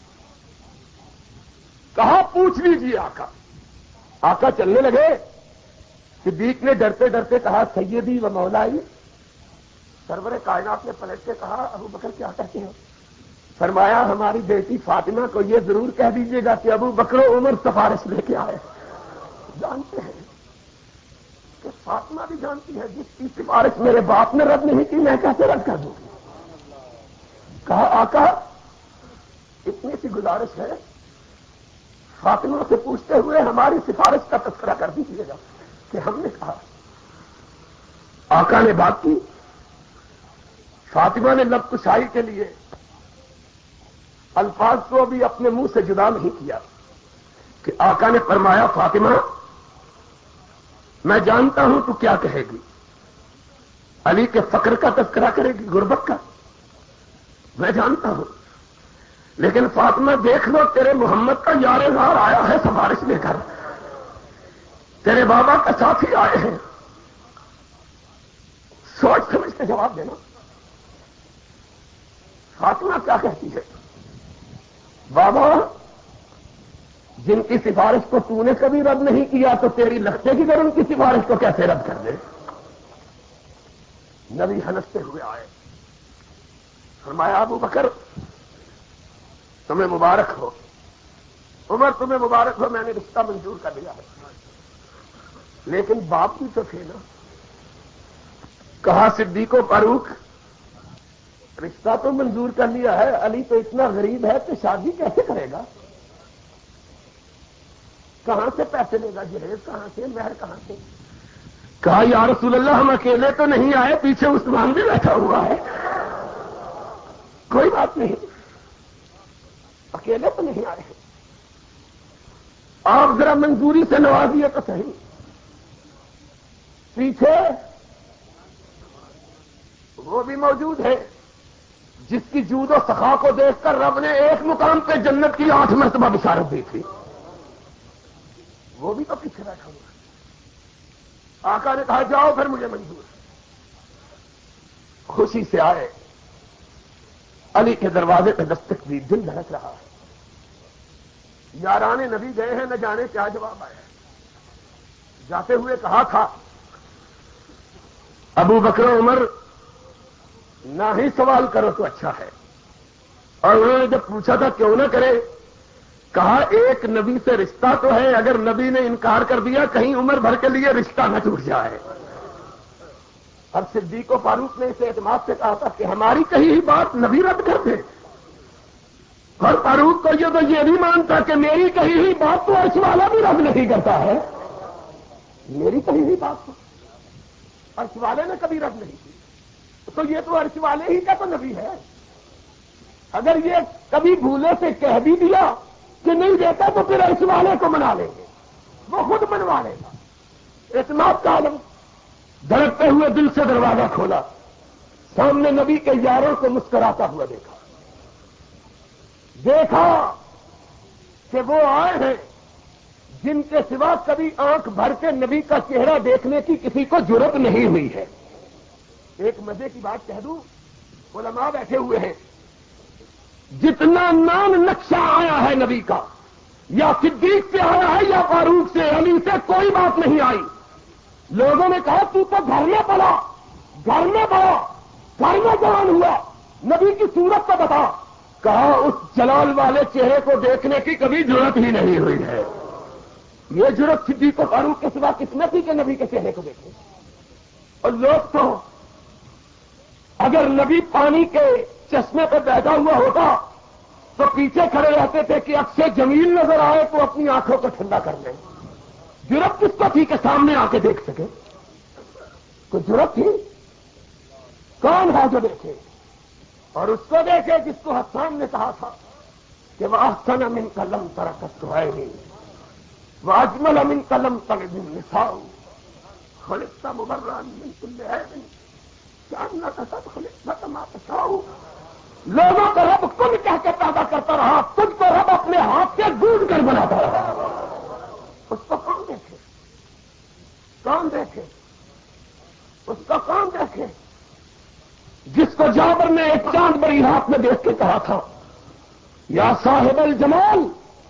کہا پوچھ لیجیے آقا۔ آقا چلنے لگے، صدیق نے ڈرتے ڈرتے کہا سیدی و مولائی۔ سرور کائنات نے پلٹ کے کہا ابو بکر کیا کہتے ہو؟ فرمایا ہماری بیٹی فاطمہ کو یہ ضرور کہہ دیجیے گا کہ ابو بکر و عمر سفارش لے کے آئے۔ جانتے ہیں کہ فاطمہ بھی جانتی ہے جس کی سفارش میرے باپ نے رد نہیں کی میں کیسے رد کر دوں؟ کہا آقا اتنی سی گزارش ہے، فاطمہ سے پوچھتے ہوئے ہماری سفارش کا تذکرہ کر دیجیے گا کہ ہم نے کہا۔ آقا نے بات کی، فاطمہ نے لب کشائی کے لیے الفاظ کو بھی اپنے منہ سے جدا نہیں کیا کہ آقا نے فرمایا فاطمہ میں جانتا ہوں تو کیا کہے گی، علی کے فقر کا تذکرہ کرے گی، غربت کا، میں جانتا ہوں، لیکن فاطمہ دیکھ لو تیرے محمد کا یار غار آیا ہے سفارش لے کر، تیرے بابا کا ساتھی آئے ہیں، سوچ سمجھ کے جواب دینا۔ فاطمہ کیا کہتی ہے؟ بابا جن کی سفارش کو تو نے کبھی رد نہیں کیا تو تیری لختے کی گر ان کی سفارش کو کیسے رد کر دے؟ نبی ہنستے ہوئے آئے، فرمایا ابو بکر تمہیں مبارک ہو، عمر تمہیں مبارک ہو، میں نے رشتہ منظور کر لیا ہے، لیکن باپ بھی تو تھے نا۔ کہا صدیق و فاروق رشتہ تو منظور کر لیا ہے، علی تو اتنا غریب ہے کہ شادی کیسے کرے گا، کہاں سے پیسے لے گا، جہیز کہاں سے، مہر کہاں سے؟ کہا یا رسول اللہ ہم اکیلے تو نہیں آئے، پیچھے عثمان بھی بیٹھا ہوا ہے، کوئی بات نہیں، اکیلے تو نہیں آئے ہیں، آپ ذرا منظوری سے نوازیے تو صحیح۔ پیچھے وہ بھی موجود ہے جس کی جود و سخا کو دیکھ کر رب نے ایک مقام پہ جنت کی آٹھ مرتبہ بشارت دی تھی، وہ بھی تو پیچھے بیٹھا ہوا ہے۔ آقا نے کہا جاؤ پھر مجھے منظور ہے۔ خوشی سے آئے، علی کے دروازے پہ دستک دی، دل دھڑک رہا ہے۔ یاران نبی گئے ہیں، نہ جانے کیا جواب آیا ہے۔ جاتے ہوئے کہا تھا ابو بکر عمر نہ ہی سوال کرو تو اچھا ہے، اور انہوں نے جب پوچھا تھا کیوں نہ کرے، کہا ایک نبی سے رشتہ تو ہے، اگر نبی نے انکار کر دیا کہیں عمر بھر کے لیے رشتہ نہ ٹوٹ جائے۔ اور صدیق و فاروق نے اس اعتماد سے کہا تھا کہ ہماری کہی ہی بات نبی رد کر دے، اور فاروق کو یہ تو یہ نہیں مانتا کہ میری کہی ہوئی بات تو عرش والا بھی رد نہیں کرتا ہے، میری کہی ہوئی بات تو عرش والے نے کبھی رد نہیں کی، تو یہ تو عرش والے ہی کا تو نبی ہے۔ اگر یہ کبھی بھولے سے کہہ بھی دیا کہ نہیں دیتا تو پھر عرش والے کو منا لیں گے، وہ خود منوا لے گا۔ اعتماد کا عالم، دھڑکتے ہوئے دل سے دروازہ کھولا، سامنے نبی کے یاروں کو مسکراتا ہوا دیکھا دیکھا کہ وہ آئے ہیں جن کے سوا کبھی آنکھ بھر کے نبی کا چہرہ دیکھنے کی کسی کو جرت نہیں ہوئی ہے۔ ایک مزے کی بات کہہ دوں، علماء بیٹھے ہوئے ہیں، جتنا نام نقشہ آیا ہے نبی کا، یا صدیق سے آیا ہے یا فاروق سے، علی سے کوئی بات نہیں آئی۔ لوگوں نے کہا تو تو گھر میں پڑا، گھر میں پڑا، گھر میں جوان ہوا، نبی کی صورت تو بتا۔ کہا اس جلال والے چہرے کو دیکھنے کی کبھی ضرورت ہی نہیں ہوئی ہے۔ یہ ضرورت صدیق و فاروق کے سوا کس نے تھی کہ نبی کے چہرے کو دیکھے؟ اور لوگ تو اگر نبی پانی کے چشمے پہ بیٹھا ہوا ہوتا تو پیچھے کھڑے رہتے تھے کہ اب سے جمیل نظر آئے تو اپنی آنکھوں کو ٹھنڈا کر لیں۔ ضرورت کس کو تھی کہ سامنے آ کے دیکھ سکے؟ کوئی ضرورت تھی؟ کون ہے جو دیکھے؟ اور اس کو دیکھے جس کو حسان نے کہا تھا کہ وہ احسن من قلم ترکت سہیل واجمل من قلم تلد النساء خلقت مبرئا من كل عیب كأنك قد خلقت كما تشاء۔ لوگوں کو رب کن کہہ کے پیدا کرتا رہا، تجھ کو رب اپنے ہاتھ سے گونج کر بناتا رہا۔ اس کو کون دیکھے؟ کون دیکھے؟ اس کو کون دیکھے؟ جس کو جابر نے ایک چاند بڑی رات میں دیکھ کے کہا تھا یا صاحب الجمال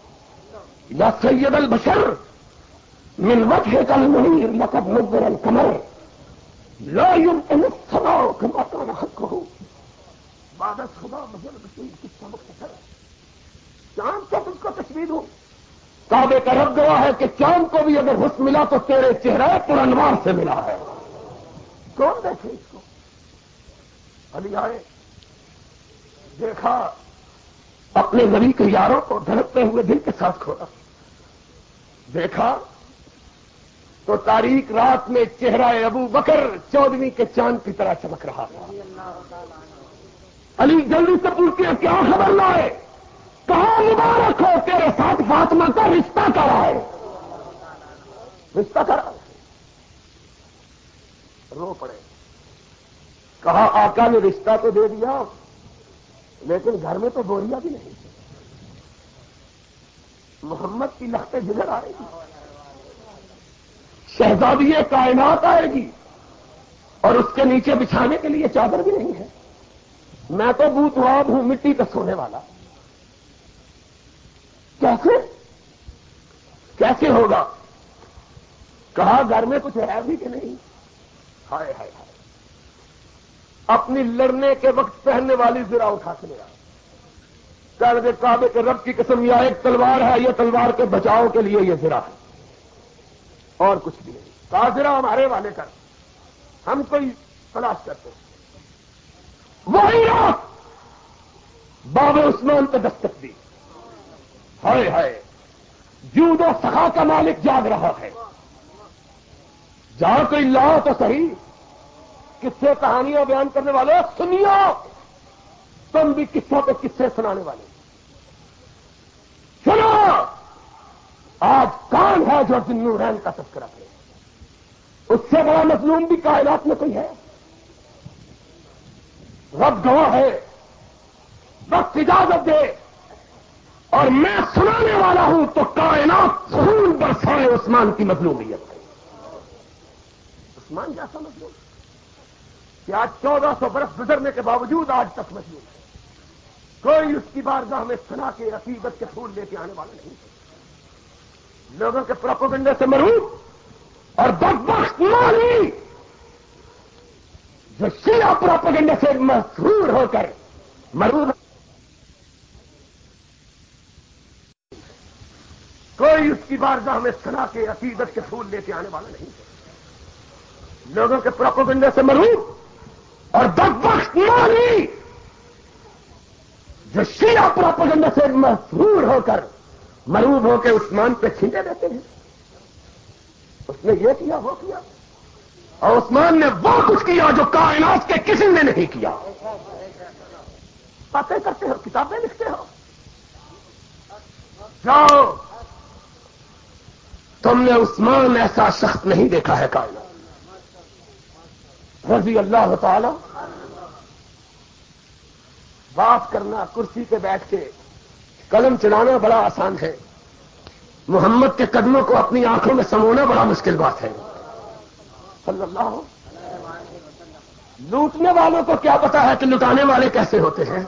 یا سید البشر من وجهك المنیر لقد نور القمر لا يمكن السماء كما كان حقه بعد الصبا مجل بشیر کی چمک سے چاند کو تجھ کو تشبیہ دوں؟ کعبے کا رب گواہ ہے کہ چاند کو بھی اگر حسن ملا تو تیرے چہرے پر انوار سے ملا ہے۔ کون دیکھے اس کو؟ علی آئے، دیکھا اپنے نبی کے یاروں کو دھڑکتے ہوئے دل کے ساتھ کھولا، دیکھا تو تاریک رات میں چہرہ ابو بکر چودہویں کے چاند کی طرح چمک رہا تھا۔ علی جلدی سے پوچھتے کیا خبر لائے؟ کہاں مبارک ہو تیرے ساتھ فاطمہ کا رشتہ کرا ہے، رشتہ کرا ہے۔ رو پڑے، کہا آقا نے رشتہ تو دے دیا لیکن گھر میں تو بوریا بھی نہیں، محمد کی لخت جگر آئے گی، شہزادی کائنات آئے گی اور اس کے نیچے بچھانے کے لیے چادر بھی نہیں ہے، میں تو بوتواب ہوں، مٹی پہ سونے والا، کیسے کیسے ہوگا؟ کہا گھر میں کچھ ہے بھی کہ نہیں؟ ہائے ہائے ہائے، اپنی لڑنے کے وقت پہننے والی زرہ اٹھا کے لیا، کہنے دے کعبے کے رب کی قسم یا ایک تلوار ہے، یہ تلوار کے بچاؤ کے لیے یہ زرہ ہے اور کچھ بھی نہیں۔ کہا زرہ ہمارے والے کر، ہم کوئی تلاش کرتے ہیں۔ وہی رات باب عثمان پہ دستک دی، ہائے ہائے، جود و سخا کا مالک جاگ رہا ہے، جہاں کوئی لاؤ تو صحیح، قصے کہانیاں بیان کرنے والے سنیو، تم بھی قصوں پہ قصے سنانے والے سنو، آج کون ہے جو ذوالنورین کا تذکرہ کرے؟ اس سے بڑا مظلوم بھی کائنات میں کوئی ہے؟ رب گواہ ہے، وقت اجازت دے اور میں سنانے والا ہوں تو کائنات خون برسائے عثمان کی مظلومیت ہے۔ عثمان جیسا مظلوم کہ آج چودہ سو برس گزرنے کے باوجود آج تک مظلوم ہے، کوئی اس کی بارگاہ میں سنا کے عقیدت کے پھول لے کے آنے والا نہیں ہے، لوگوں کے پروپیگنڈے سے مرعوب اور بدبخت مولوی جو شیعہ پروپیگنڈے سے مسحور ہو کر مرعوب، کوئی اس کی بارگاہ میں سنا کے عقیدت کے پھول لے کے آنے والا نہیں ہے، لوگوں کے پروپیگنڈے سے مرعوب اور بدبخت مولوی جو شیعہ پروپیگنڈے سے مسحور ہو کر مرعوب ہو کے عثمان پہ چھینٹے دیتے ہیں، اس نے یہ کیا وہ کیا، اور عثمان نے وہ کچھ کیا جو کائنات کے کسی نے نہیں کیا۔ باتیں کرتے ہو، کتابیں لکھتے ہو، جاؤ، تم نے عثمان ایسا شخص نہیں دیکھا ہے کائنات رضی اللہ تعالی۔ بات کرنا کرسی پہ بیٹھ کے قلم چلانا بڑا آسان ہے، محمد کے قدموں کو اپنی آنکھوں میں سمونا بڑا مشکل بات ہے صلی اللہ۔ لوٹنے والوں کو کیا پتا ہے کہ لٹانے والے کیسے ہوتے ہیں؟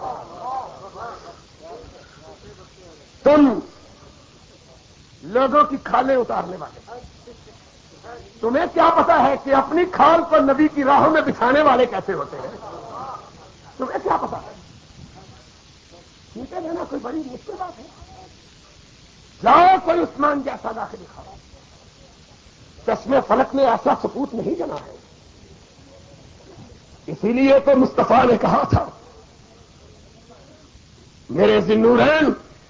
تم لوگوں کی کھالیں اتارنے والے، تمہیں کیا پتا ہے کہ اپنی کھال پر نبی کی راہوں میں بچھانے والے کیسے ہوتے ہیں؟ تمہیں کیا پتا ہے؟ ٹھیک ہے نا، کوئی بڑی مشکل بات ہے؟ جاؤ کوئی عثمان جیسا لا کے دکھاؤ۔ چشمے فلک نے ایسا سکوت نہیں جنا ہے، اسی لیے تو مصطفیٰ نے کہا تھا میرے ذی النورین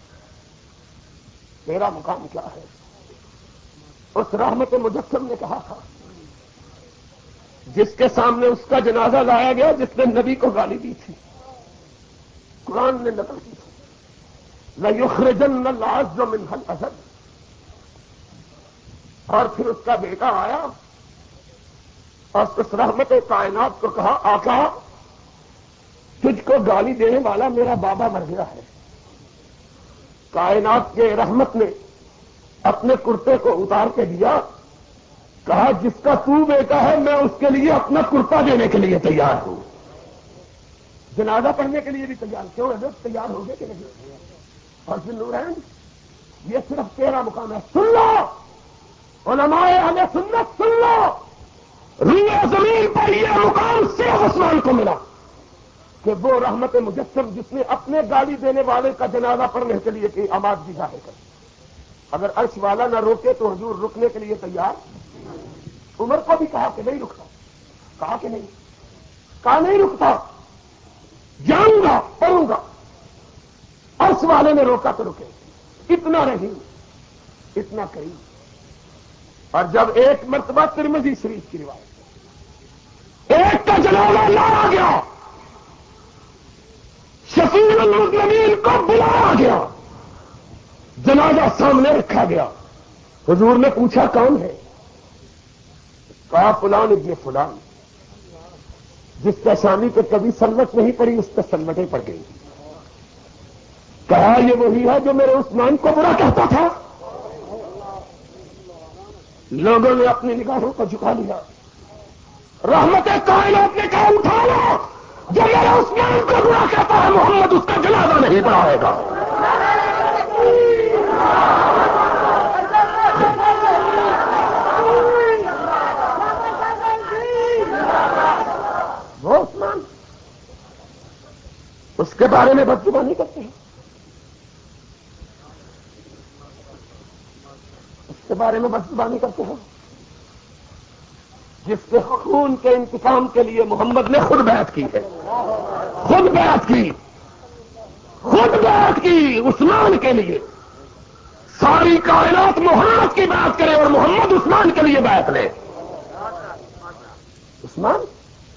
تیرا مقام کیا ہے؟ اس رحمت مجسم نے کہا تھا جس کے سامنے اس کا جنازہ لایا گیا جس نے نبی کو گالی دی تھی، قرآن نے نقل کی تھی لَيُخْرِجَنَّ الْعَزَّ مِنْهَا الْأَذَلَّ، اور پھر اس کا بیٹا آیا اور اس رحمت کائنات کو کہا آقا تجھ کو گالی دینے والا میرا بابا مر گیا ہے۔ کائنات کے رحمت نے اپنے کرتے کو اتار کے دیا، کہا جس کا تو بیٹا ہے میں اس کے لیے اپنا کرتا دینے کے لیے تیار ہوں، جنازہ پڑھنے کے لیے بھی تیار، کیوں حضرت تیار ہو گئے کہ نہیں؟ اور ذی النورین یہ صرف تیرا مقام ہے، سن لو علماء اہل سنت، سن لو روئے زمین پر یہ مقام صرف عثمان کو ملا کہ وہ رحمت مجسم جس نے اپنے گالی دینے والے کا جنازہ پڑھنے کے لیے کی آمادگی ظاہر کر، اگر عرش والا نہ روکے تو حضور رکنے کے لیے تیار۔ عمر کو بھی کہا کہ نہیں رکتا، کہا کہ نہیں، کہا نہیں رکتا، جاؤں گا پڑھوں گا۔ عرش والے نے روکا تو رکے، اتنا رحیم، اتنا کریم۔ اور جب ایک مرتبہ ترمذی شریف کی روایت ایک کا جنازہ لایا گیا، شفیع المذنبین کو بلایا گیا، جنازہ سامنے رکھا گیا، حضور نے پوچھا کون ہے؟ کہا فلان ابن فلان، جس پیشانی پہ کبھی سلوٹ نہیں پڑی اس پہ سلوٹیں پڑ گئی۔ کہا یہ وہی ہے جو میرے عثمان کو برا کہتا تھا؟ لوگوں نے اپنی نگاہوں کو جھکا لیا، رحمت کائنات نے کہا اٹھا لو، جو میرے عثمان کو برا کہتا ہے محمد اس کا جنازہ نہیں پڑھائے گا۔ وہ عثمان اس کے بارے میں بدزبانی کرتے ہیں، اس کے بارے میں بدزبانی کرتے ہیں جس کے خون کے انتقام کے لیے محمد نے خود بیعت کی ہے، خود بیعت کی، خود بیعت کی عثمان کے لیے۔ ساری کائنات محمد کی بیعت کرے اور محمد عثمان کے لیے بیعت لے۔ عثمان،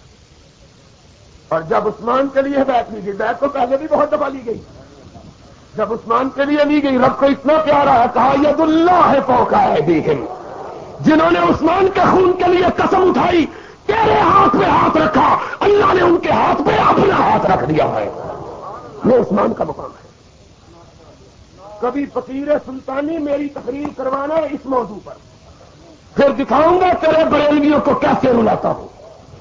اور جب عثمان کے لیے بیعت لی گئی، بیعت تو پہلے بھی بہت دفعہ لی گئی، جب عثمان کے لیے لی گئی رب کو اتنا پیارا ہے، کہا ید اللہ فوق ایدیہم، جنہوں نے عثمان کے خون کے لیے قسم اٹھائی تیرے ہاتھ پہ ہاتھ رکھا، اللہ نے ان کے ہاتھ پہ اپنا یہ عثمان کا مقام ہے. کبھی فقیر سلطانی میری تقریر کروانا اس موضوع پر, پھر دکھاؤں گا تیرے بریلویوں کو کیسے رلاتا ہوں,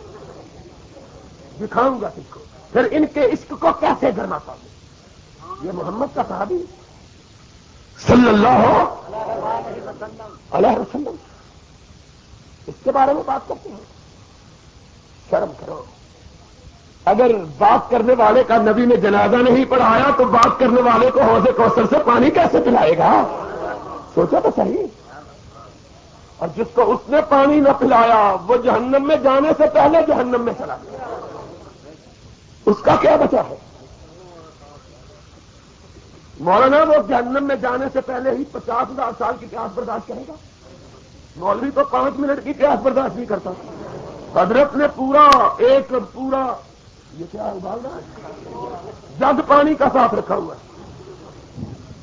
دکھاؤں گا تجھ کو, پھر ان کے عشق کو کیسے گرماتا ہوں. یہ محمد کا صحابی صلی اللہ علیہ وسلم, اس کے بارے میں بات کرتے ہیں. شرم کرو. اگر بات کرنے والے کا نبی نے جنازہ نہیں پڑھایا تو بات کرنے والے کو حوض کوثر سے پانی کیسے پلائے گا؟ سوچا تو صحیح. اور جس کو اس نے پانی نہ پلایا وہ جہنم میں جانے سے پہلے جہنم میں چلا گیا, اس کا کیا بچا ہے؟ مولانا وہ جہنم میں جانے سے پہلے ہی پچاس ہزار سال کی پیاس برداشت کرے گا؟ مولوی تو پانچ منٹ کی پیاس برداشت نہیں کرتا. حضرت نے پورا ایک پورا یہ کیا ابال رہا ہے, جگ پانی کا ساتھ رکھا ہوا ہے.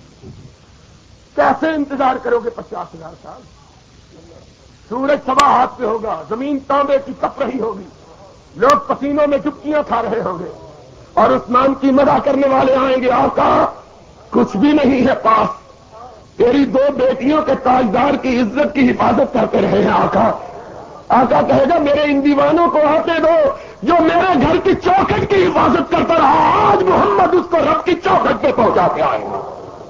کیسے انتظار کرو گے پچاس ہزار سال؟ سورج سوا ہاتھ پہ ہوگا, زمین تانبے کی تپ رہی ہوگی, لوگ پسینوں میں ڈبکیاں کھا رہے ہوں گے, اور عثمان کی مدح کرنے والے آئیں گے, آقا کچھ بھی نہیں ہے پاس, تیری دو بیٹیوں کے تاجدار کی عزت کی حفاظت کرتے رہے ہیں آقا. آقا کہے گا میرے ان دیوانوں کو آتے دو جو میرے گھر کی چوکھٹ کی حفاظت کرتا رہا, آج محمد اس کو رب کی چوکھٹ پہ پہنچا کے آئے گا.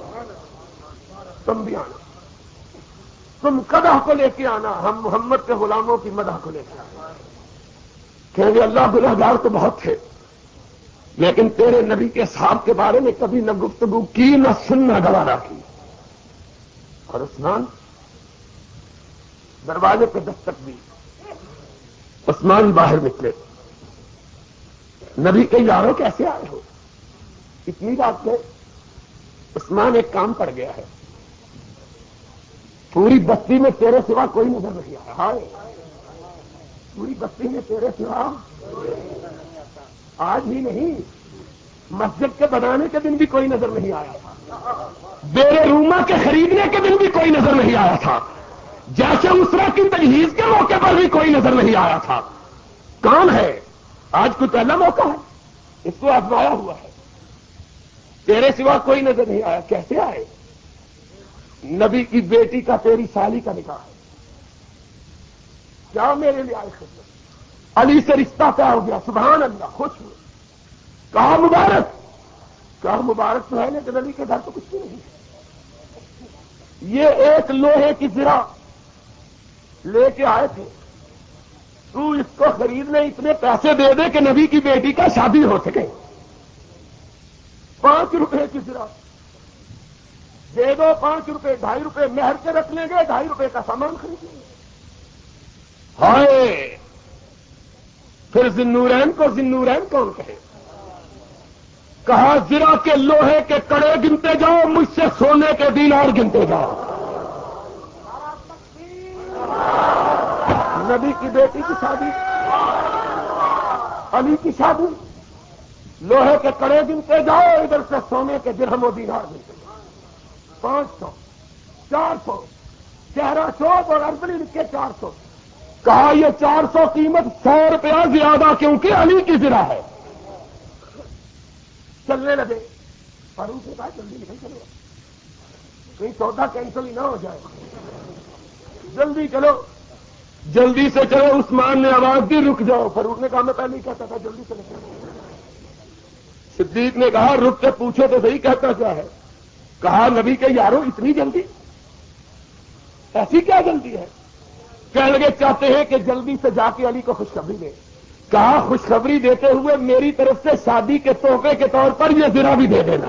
تم بھی آنا, تم قدح کو لے کے آنا, ہم محمد کے غلاموں کی مدح کو لے کے آنا. کہیں گے اللہ گنہگار تو بہت تھے, لیکن تیرے نبی کے صحاب کے بارے میں کبھی نہ گفتگو کی نہ سننا گوارا کی. اور عثمان دروازے پہ دستک دی, عثمان باہر نکلے. نبی کے یاروں کیسے آئے ہو؟ اتنی رات کو عثمان ایک کام پڑ گیا ہے, پوری بستی میں تیرے سوا کوئی نظر نہیں آیا. ہائے پوری بستی میں تیرے سوا آج ہی نہیں, مسجد کے بنانے کے دن بھی کوئی نظر نہیں آیا تھا, بیرے روما کے خریدنے کے دن بھی کوئی نظر نہیں آیا تھا, جیسے اسرا کی تجہیز کے موقع پر بھی کوئی نظر نہیں آیا تھا. کون ہے آج؟ کوئی پہلا موقع ہے, اس کو آزمایا ہوا ہے. تیرے سوا کوئی نظر نہیں آیا. کیسے آئے؟ نبی کی بیٹی کا تیری سالی کا نکاح ہے, کیا میرے لیے آئے خدمت, علی سے رشتہ طے ہو گیا, سبحان اللہ, خوش ہوئے. کہا مبارک, کہا مبارک تو ہے لیکن علی کے گھر تو کچھ بھی نہیں ہے. یہ ایک لوہے کی زرہ لے کے آئے تھے, تو اس کو خریدنے اتنے پیسے دے دے کہ نبی کی بیٹی کا شادی ہو سکے. پانچ روپے کی زرہ دے دو, پانچ روپے ڈھائی روپے مہر کے رکھ لیں گے, ڈھائی روپے کا سامان خرید لیں گے. ہائے پھر ذوالنورین کو ذوالنورین کون کہے؟ کہا زرہ کے لوہے کے کڑے گنتے جاؤ, مجھ سے سونے کے دینار گنتے جاؤ. نبی کی بیٹی کی شادی, علی کی شادی, لوہے کے کڑے گنتے جاؤ, ادھر سے سونے کے درہم و دینار گنتے جاؤ. پانچ سو, چار سو, چہرہ چوک اور اربلی لکھ کے چار سو. کہا یہ چار سو قیمت سو روپیہ زیادہ کیونکہ علی کی زرہ ہے. چلنے لگے. فاروق نے کہا جلدی نکل چلو, کہیں سودا کینسل ہی نہ ہو جائے, جلدی چلو. جلدی سے چلو. عثمان نے آواز دی رک جاؤ. فاروق نے کہا میں پہلے ہی کہتا تھا جلدی سے چلو. صدیق نے کہا رک کے پوچھو تو صحیح کہتا کیا ہے. کہا نبی کے یاروں اتنی جلدی, ایسی کیا جلدی ہے؟ کہنے لگے چاہتے ہیں کہ جلدی سے جا کے علی کو خوشخبری دے. کہا خوشخبری دیتے ہوئے میری طرف سے شادی کے تحفے کے طور پر یہ زرہ بھی دے دینا,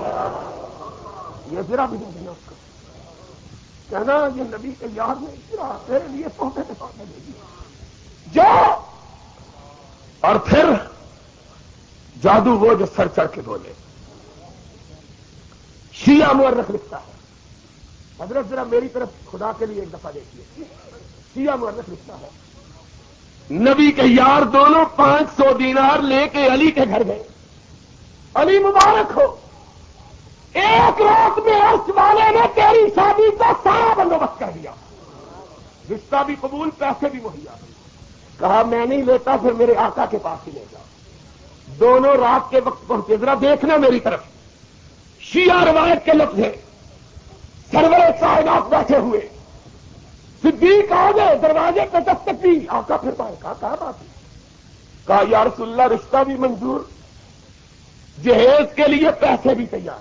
یہ زرہ بھی دے دینا اس کو. کہنا یہ نبی کے یار نے زرہ تیرے لیے تحفے کے طور پر دے دی, جاؤ. اور پھر جادو وہ جو سر چڑھ کے بولے. شیعہ مورخ لکھتا ہے, حضرت ذرا میری طرف خدا کے لیے ایک دفعہ دیکھیے. شیعہ مورخ لکھتا ہے نبی کے یار دونوں پانچ سو دینار لے کے علی کے گھر گئے. علی مبارک ہو, ایک رات میں اس والے نے تیری شادی کا سارا بندوبست کر دیا, رشتہ بھی قبول, پیسے بھی مہیا. کہا میں نہیں لیتا, پھر میرے آقا کے پاس ہی لے جاؤ. دونوں رات کے وقت پہنچے. ذرا دیکھنا میری طرف, شیعہ روایت کے لفظ ہے, سرور کائنات بیٹھے ہوئے, صدیق آ گئے, دروازے پہ دستک دی, آقا پھر پائے, کہا کہا بات ہے, کہا یا رسول اللہ رشتہ بھی منظور, جہیز کے لیے پیسے بھی تیار,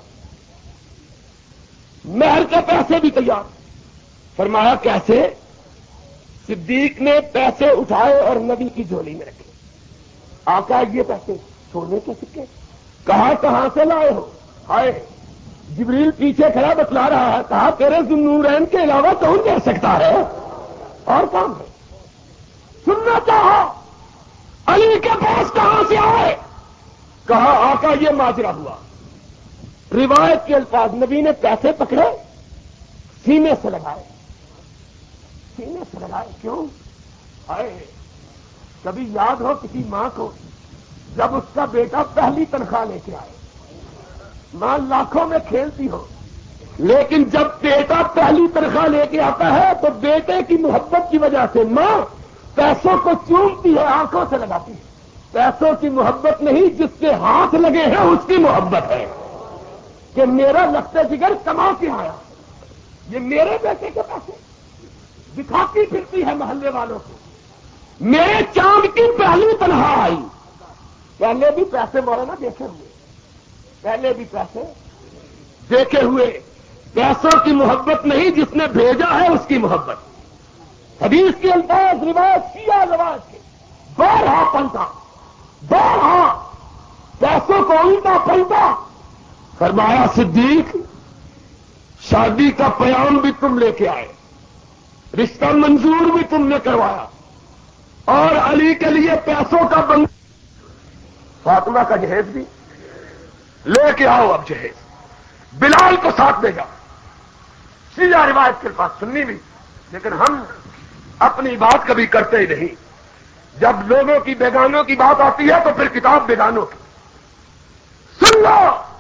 مہر کے پیسے بھی تیار. فرمایا کیسے؟ صدیق نے پیسے اٹھائے اور نبی کی جھولی میں رکھے. آقا یہ پیسے سونے کے سکے؟ کہا کہاں سے لائے ہو؟ ہائے, جبریل پیچھے کھڑا بتلا رہا ہے, کہا تیرے ذوالنورین کے علاوہ کون دے سکتا ہے, اور کون ہے؟ سننا چاہو علی کے پاس کہاں سے آئے؟ کہا آقا یہ ماجرا ہوا. روایت کے الفاظ, نبی نے پیسے پکڑے, سینے سے لگائے, سینے سے لگائے. کیوں؟ ہائے, کبھی یاد ہو کسی ماں کو جب اس کا بیٹا پہلی تنخواہ لے کے آئے, ماں لاکھوں میں کھیلتی ہو, لیکن جب بیٹا پہلی تنخواہ لے کے آتا ہے تو بیٹے کی محبت کی وجہ سے ماں پیسوں کو چومتی ہے, آنکھوں سے لگاتی ہے. پیسوں کی محبت نہیں, جس کے ہاتھ لگے ہیں اس کی محبت ہے کہ میرا لخت جگر کما کے آیا, یہ میرے بیٹے کے پیسے. دکھاتی پھرتی ہے محلے والوں کو, میرے چاند کی پہلی تنخواہ آئی. پہلے بھی پیسے مولانا دیکھے ہوئے, پہلے بھی پیسے دیکھے ہوئے. پیسوں کی محبت نہیں, جس نے بھیجا ہے اس کی محبت. حدیث کے الفاظ روایت شیعہ روایت کے, بارہا پلٹا, بارہا پیسوں کو الٹا پلٹا. فرمایا صدیق شادی کا پیام بھی تم لے کے آئے, رشتہ منظور بھی تم نے کروایا, اور علی کے لیے پیسوں کا بند, فاطمہ کا جہیز بھی لے کے آؤ. اب جہیز بلال کو ساتھ دے جاؤ. شیعہ روایت کے پاس سننی بھی, لیکن ہم اپنی بات کبھی کرتے ہی نہیں. جب لوگوں کی بیگانوں کی بات آتی ہے تو پھر کتاب بیگانوں کی. سن لو,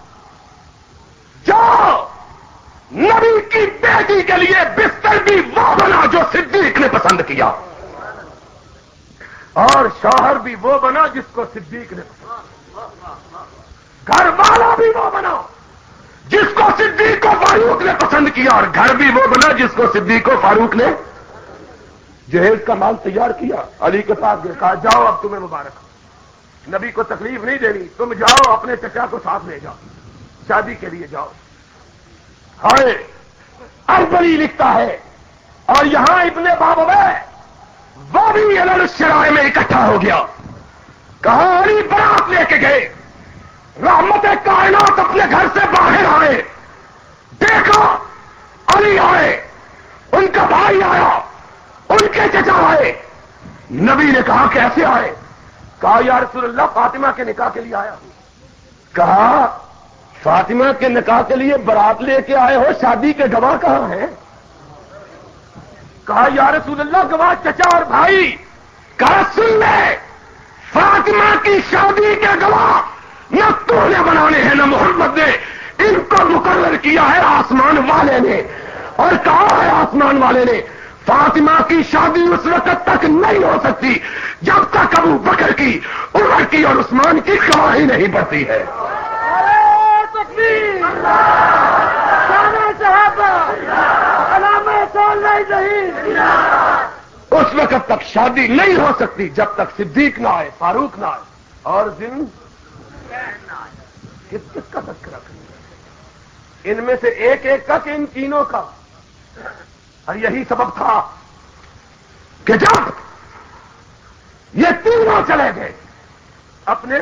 جاؤ نبی کی بیٹی کے لیے بستر بھی وہ بنا جو صدیق نے پسند کیا, اور شوہر بھی وہ بنا جس کو صدیق نے پسند, گھر والا بھی وہ بنا جس کو صدیق کو فاروق نے پسند کیا, اور گھر بھی وہ بنا جس کو صدیق کو فاروق نے جہیز کا مال تیار کیا. علی کے پاس کہا جاؤ اب تمہیں مبارک, نبی کو تکلیف نہیں دینی, تم جاؤ اپنے چچا کو ساتھ لے جاؤ, شادی کے لیے جاؤ. ہائے, اربری لکھتا ہے, اور یہاں ابن بابوے وہ بھی الشرائع میں اکٹھا ہو گیا. کہا علی برات لے کے گئے, رحمت کائنات اپنے گھر سے باہر آئے, دیکھو علی آئے, ان کا بھائی آیا, ان کے چچا آئے. نبی نے کہا کیسے آئے؟ کہا یا رسول اللہ فاطمہ کے نکاح کے لیے آیا ہوں. کہا فاطمہ کے نکاح کے لیے برات لے کے آئے ہو, شادی کے گواہ کہاں ہیں؟ کہا یا رسول اللہ گواہ چچا اور بھائی. کہا سن لے, فاطمہ کی شادی کے گواہ نہ تو نے بنانے ہیں نہ محمد نے, ان کو مقرر کیا ہے آسمان والے نے. اور کہا ہے آسمان والے نے فاطمہ کی شادی اس وقت تک نہیں ہو سکتی جب تک ابو بکر کی, عمر کی اور عثمان کی گواہی نہیں پڑتی ہے. اس وقت تک شادی نہیں ہو سکتی جب تک صدیق نہ آئے, فاروق نہ آئے, اور دن کس کس کا تذکرہ کریں, ان میں سے ایک ایک کا کہ ان تینوں کا. اور یہی سبب تھا کہ جب یہ تینوں چلے گئے اپنے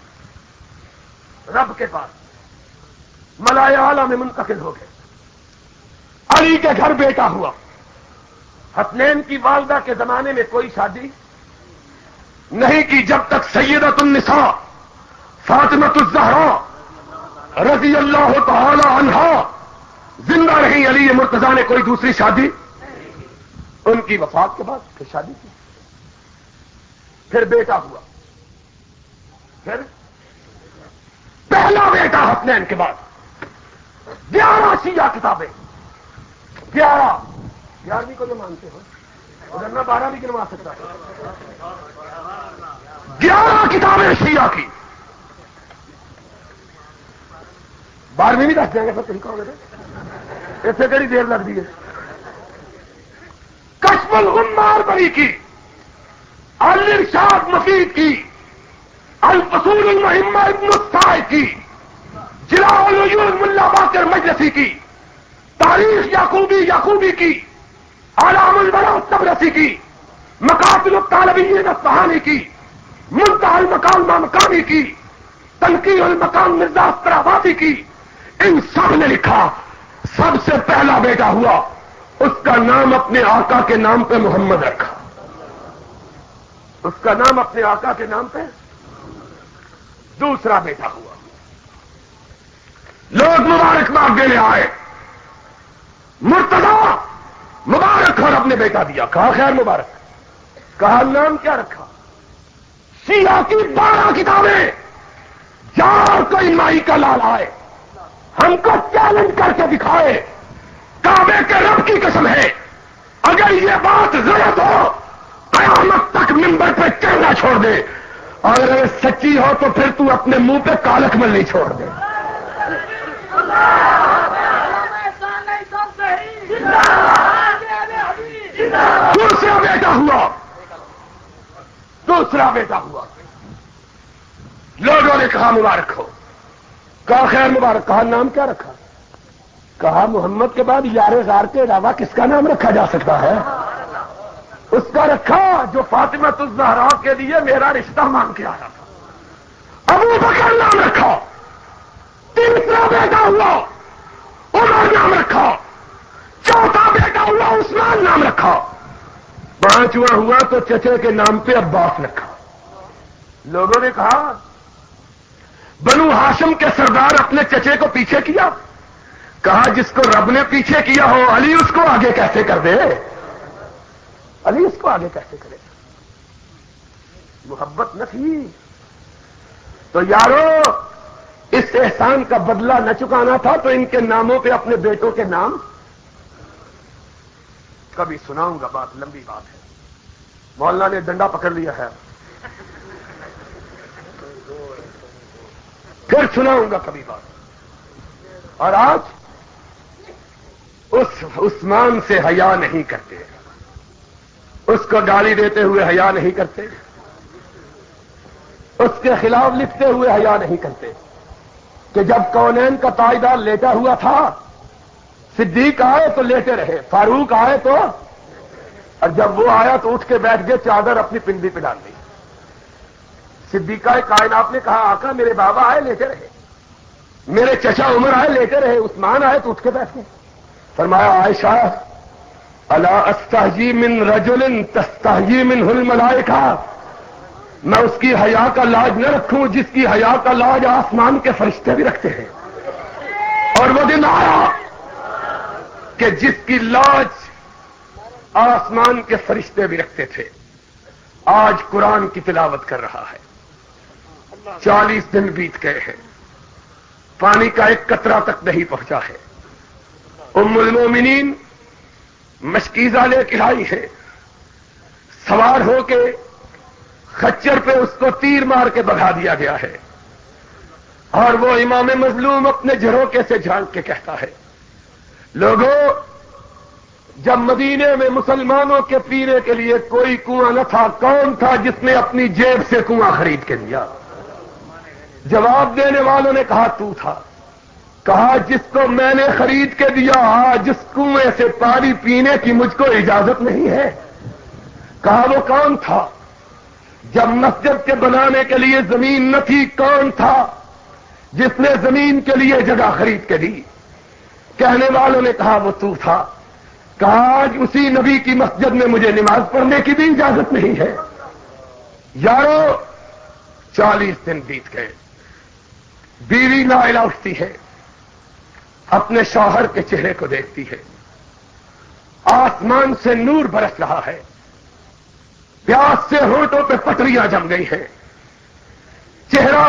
رب کے پاس, ملائے اعلیٰ میں منتقل ہو گئے, علی کے گھر بیٹا ہوا. حسنین کی والدہ کے زمانے میں کوئی شادی نہیں کی جب تک سیدۃ النساء فاطمۃ الزہرا رضی اللہ تعالی عنہا زندہ رہی. علی مرتضیٰ نے کوئی دوسری شادی, ان کی وفات کے بعد پھر شادی کی, پھر بیٹا ہوا, پھر پہلا بیٹا حسنین کے بعد گیارہ شیعہ کتابیں, گیارہ گیارہویں کو جو مانتے ہو ادھر میں بارہ بھی گنوا سکتا ہوں. گیارہ کتابیں شیعہ کی, نامی بھی دس دیں گے پھر تھی کہو گے اتنے کہڑی دیر لگتی ہے. کشف الغمار بری کی، الارشاد مفید کی، الفصول المہمہ ابن السائب کی، جلاء العیون ملا باقر مجلسی کی، تاریخ یعقوبی یعقوبی کی، اعلام البلاء الطبرسی کی، مقاتل الطالبین اصفہانی کی، منتہی المقام مقامی کی، تنقیح المقام مرزا استرابادی کی، ان سب نے لکھا سب سے پہلا بیٹا ہوا اس کا نام اپنے آقا کے نام پہ محمد رکھا. اس کا نام اپنے آقا کے نام پہ. دوسرا بیٹا ہوا، لوگ مبارکباد دینے آئے، مرتضی مبارک اور اپنے بیٹا دیا. کہا خیر مبارک. کہا نام کیا رکھا؟ شیعہ کی بارہ کتابیں جہاں کوئی مائی کا لال آئے ہم کو چیلنج کر کے دکھائے، کعبے کے رب کی قسم ہے اگر یہ بات غلط ہو قیامت تک ممبر پہ چڑھنا چھوڑ دے، اور اگر سچی ہو تو پھر تو اپنے منہ پہ کالک ملنی چھوڑ دے. دوسرا بیٹا ہوا دوسرا بیٹا ہوا لوگوں نے کہا مبارک ہو. کہا خیر مبارک. کہا نام کیا رکھا؟ کہا محمد کے بعد یار غار کے علاوہ کس کا نام رکھا جا سکتا ہے؟ اس کا رکھا جو فاطمہ الزہرا کے لیے میرا رشتہ مانگ کے آیا تھا. ابو بکر نام رکھا. تیسرا بیٹا ہوا عمر نام رکھا. چوتھا بیٹا ہوا عثمان نام رکھا. پانچواں ہوا تو چچے کے نام پہ عباس رکھا. لوگوں نے کہا بنو ہاشم کے سردار اپنے چچے کو پیچھے کیا. کہا جس کو رب نے پیچھے کیا ہو علی اس کو آگے کیسے کر دے؟ علی اس کو آگے کیسے کرے؟ محبت نہ تھی تو یارو اس احسان کا بدلہ نہ چکانا تھا تو ان کے ناموں پہ اپنے بیٹوں کے نام. کبھی سناؤں گا بات، لمبی بات ہے. مولانا نے ڈنڈا پکڑ لیا ہے، پھر سناؤں گا کبھی بات. اور آج اس عثمان سے حیا نہیں کرتے، اس کو گالی دیتے ہوئے حیا نہیں کرتے، اس کے خلاف لکھتے ہوئے حیا نہیں کرتے کہ جب کونین کا تاجدار لیٹا ہوا تھا صدیق آئے تو لیٹے رہے، فاروق آئے تو، اور جب وہ آیا تو اٹھ کے بیٹھ گئے، چادر اپنی پنڈی پہ ڈال دی. صدیقہ کائنات نے کہا آقا میرے بابا آئے لیٹے رہے، میرے چچا عمر آئے لیٹے رہے، عثمان آئے تو اٹھ کے بیٹھ گئے. فرمایا عائشہ الا استحجی من رجل تستحجی منہ الملائکہ، میں اس کی حیا کا لاج نہ رکھوں جس کی حیا کا لاج آسمان کے فرشتے بھی رکھتے ہیں. اور وہ دن آیا کہ جس کی لاج آسمان کے فرشتے بھی رکھتے تھے آج قرآن کی تلاوت کر رہا ہے. چالیس دن بیت گئے ہیں، پانی کا ایک قطرہ تک نہیں پہنچا ہے. ام المومنین مشکیزہ لے کے آئی ہے، سوار ہو کے خچر پہ اس کو تیر مار کے بھگا دیا گیا ہے. اور وہ امام مظلوم اپنے جھروکے سے جھانک کے کہتا ہے لوگوں جب مدینے میں مسلمانوں کے پینے کے لیے کوئی کنواں نہ تھا کون تھا جس نے اپنی جیب سے کنواں خرید کے دیا؟ جواب دینے والوں نے کہا تو تھا. کہا جس کو میں نے خرید کے دیا جس کنویں سے پانی پینے کی مجھ کو اجازت نہیں ہے. کہا وہ کون تھا؟ جب مسجد کے بنانے کے لیے زمین نہ تھی کون تھا جس نے زمین کے لیے جگہ خرید کے دی؟ کہنے والوں نے کہا وہ تو تھا. کہا آج اسی نبی کی مسجد میں مجھے نماز پڑھنے کی بھی اجازت نہیں ہے. یارو چالیس دن بیت گئے، بیوی نائلہ اٹھتی ہے، اپنے شوہر کے چہرے کو دیکھتی ہے، آسمان سے نور برس رہا ہے، پیاس سے ہونٹوں پہ پٹریاں جم گئی ہیں، چہرہ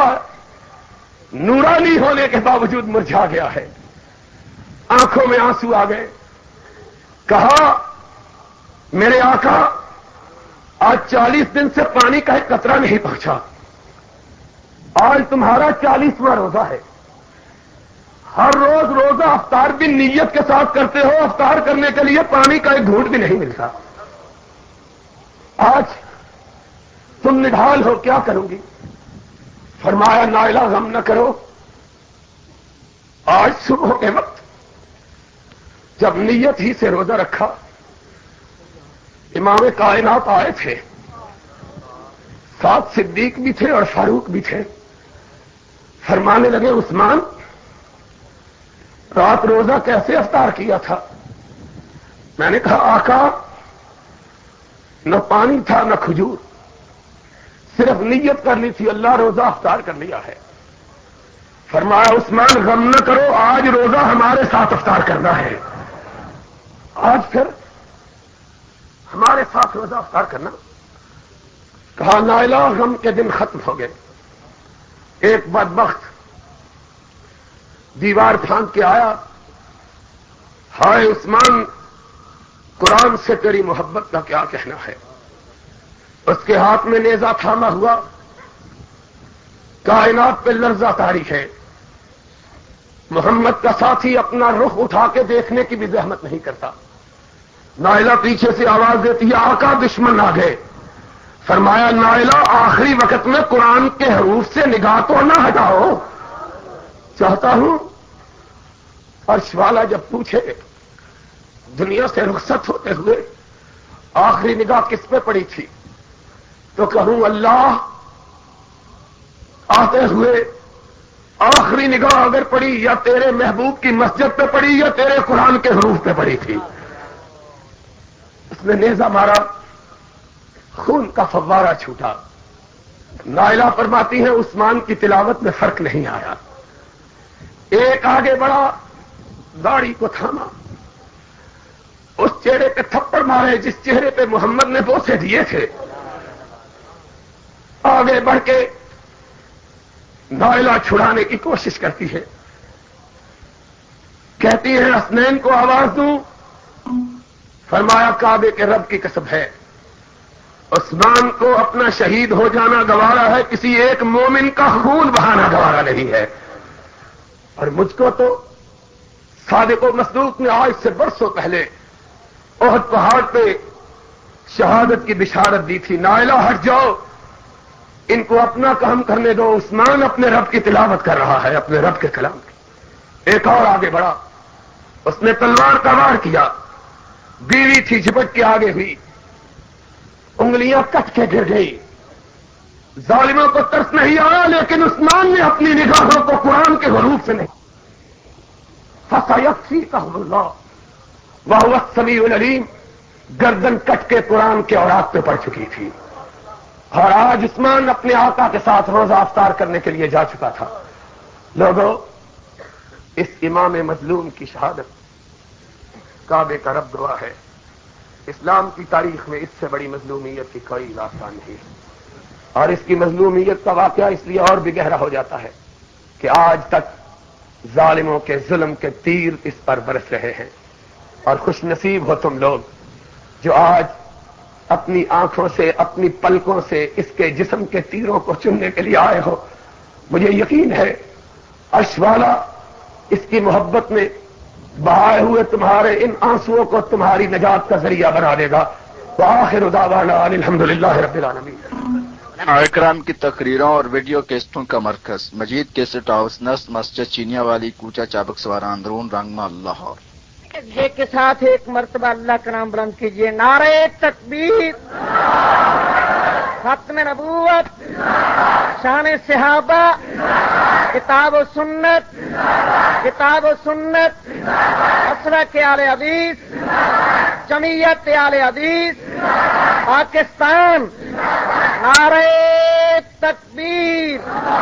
نورانی ہونے کے باوجود مرجھا گیا ہے، آنکھوں میں آنسو آ گئے. کہا میرے آقا آج چالیس دن سے پانی کا ایک قطرہ نہیں پہنچا، آج تمہارا چالیسواں روزہ ہے، ہر روز روزہ افطار بھی نیت کے ساتھ کرتے ہو، افطار کرنے کے لیے پانی کا ایک گھونٹ بھی نہیں ملتا. آج تم نڈھال ہو، کیا کروں گی؟ فرمایا نائلہ غم نہ کرو. آج صبح کے وقت جب نیت ہی سے روزہ رکھا، امام کائنات آئے تھے، ساتھ صدیق بھی تھے اور فاروق بھی تھے. فرمانے لگے عثمان رات روزہ کیسے افطار کیا تھا؟ میں نے کہا آقا نہ پانی تھا نہ کھجور، صرف نیت کرنی تھی، اللہ روزہ افطار کر لیا ہے. فرمایا عثمان غم نہ کرو، آج روزہ ہمارے ساتھ افطار کرنا ہے. آج پھر ہمارے ساتھ روزہ افطار کرنا. کہا نائلہ غم کے دن ختم ہو گئے. ایک بدبخت دیوار پھاند کے آیا، ہائے عثمان قرآن سے تیری محبت کا کیا کہنا ہے؟ اس کے ہاتھ میں نیزہ تھاما ہوا، کائنات پہ لرزہ طاری ہے. محمد کا ساتھی اپنا رخ اٹھا کے دیکھنے کی بھی زحمت نہیں کرتا. نائلہ پیچھے سے آواز دیتی ہے آقا دشمن آ گئے. فرمایا نائلہ آخری وقت میں قرآن کے حروف سے نگاہ تو نہ ہٹاؤ. چاہتا ہوں عرش والا جب پوچھے دنیا سے رخصت ہوتے ہوئے آخری نگاہ کس پہ پڑی تھی تو کہوں اللہ آتے ہوئے آخری نگاہ اگر پڑی یا تیرے محبوب کی مسجد پہ پڑی یا تیرے قرآن کے حروف پہ پڑی تھی. اس نے نیزہ مارا، خون کا فوارہ چھوٹا. نائلہ فرماتی ہے عثمان کی تلاوت میں فرق نہیں آیا. ایک آگے بڑھا، داڑھی کو تھاما، اس چہرے پہ تھپڑ مارے جس چہرے پہ محمد نے بوسے دیے تھے. آگے بڑھ کے نائلہ چھڑانے کی کوشش کرتی ہے، کہتی ہے حسنین کو آواز دوں. فرمایا کعبے کے رب کی قسم ہے عثمان کو اپنا شہید ہو جانا گوارا ہے، کسی ایک مومن کا خون بہانا گوارا نہیں ہے. اور مجھ کو تو صادق و مصدوق نے آج سے برسوں پہلے احد پہاڑ پہ شہادت کی بشارت دی تھی. نائلہ ہٹ جاؤ، ان کو اپنا کام کرنے دو، عثمان اپنے رب کی تلاوت کر رہا ہے، اپنے رب کے کلام کی. ایک اور آگے بڑھا، اس نے تلوار کا وار کیا، بیوی تھی جھپٹ کے آگے ہوئی، انگلیاں کٹ کے گر گئی. ظالموں کو ترس نہیں آیا لیکن عثمان نے اپنی نگاہوں کو قرآن کے حروف سے نہیں. فَسَيَكْفِيكَهُمُ اللَّهُ وَهُوَ السَّمِيعُ الْعَلِيمُ گردن کٹ کے قرآن کے اوراق پہ پڑ چکی تھی. اور آج عثمان اپنے آقا کے ساتھ روزہ افطار کرنے کے لیے جا چکا تھا. لوگوں اس امام مظلوم کی شہادت کعبے کا رب گواہ ہے. اسلام کی تاریخ میں اس سے بڑی مظلومیت کی کوئی داستان نہیں ہے. اور اس کی مظلومیت کا واقعہ اس لیے اور بھی گہرا ہو جاتا ہے کہ آج تک ظالموں کے ظلم کے تیر اس پر برس رہے ہیں. اور خوش نصیب ہو تم لوگ جو آج اپنی آنکھوں سے اپنی پلکوں سے اس کے جسم کے تیروں کو چننے کے لیے آئے ہو. مجھے یقین ہے عرش والا اس کی محبت میں بہائے ہوئے تمہارے ان آنسوؤں کو تمہاری نجات کا ذریعہ بنا دے گا. وآخر دعوانا الحمدللہ رب العالمین. اکرام کی تقریروں اور ویڈیو کیسٹوں کا مرکز مجید کیسٹ ہاؤس نس مسجد چینیا والی کوچہ چابک سوارا اندرون رنگما لاہور. ایک کے ساتھ ایک مرتبہ اللہ کا نام بلند کیجیے. نعرہ تکبیر، ختم نبوت، شان صحابہ، کتاب و سنت، کتاب و سنت، مسلک آل حدیث، جمعیت آل حدیث پاکستان. نعرہ تکبیر.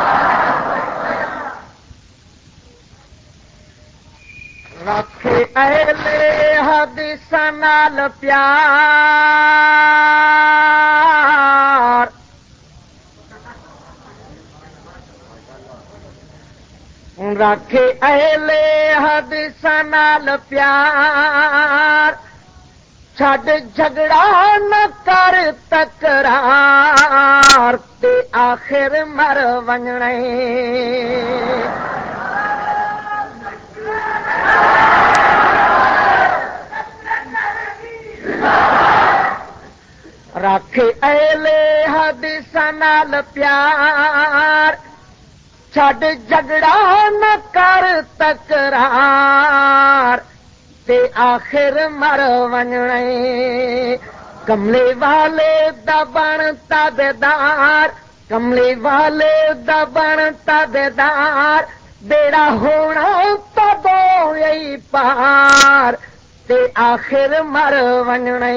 رکھے اہل حدیث نال پیار، رکھے اہل حدیث نال پیار، چھڈ جھگڑا نہ کر تکرار تے آخر مر ونجنے. رکھ اہل حدیث نال پیار چھڈ جھگڑا نہ کر تکرار تے آخر مر ونجنے کملے والے دا بن تابیدار کملے والے دا بن تابیدار بیڑا ہونا تدو یہی پار تے آخر مر ونجنے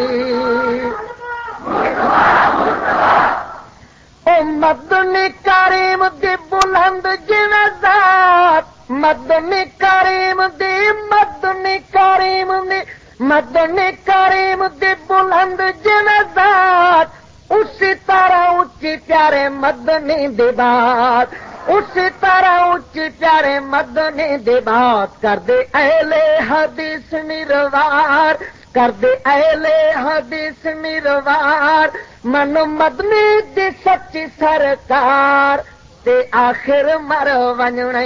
او مدنی کریم دی بلند جویں ذات مدنی کریم دی مدنی کریم دی مدنی کریم دی بلند جویں ذات اسی طرح اونچی پیارے مدنی دی بات اسی طرح اونچی پیارے مدنی دی بات کر دے اہل حدیث نروار کر دے اہل حدیث نروار من مدنی دی سچی سرکار تے آخر مر ونجنے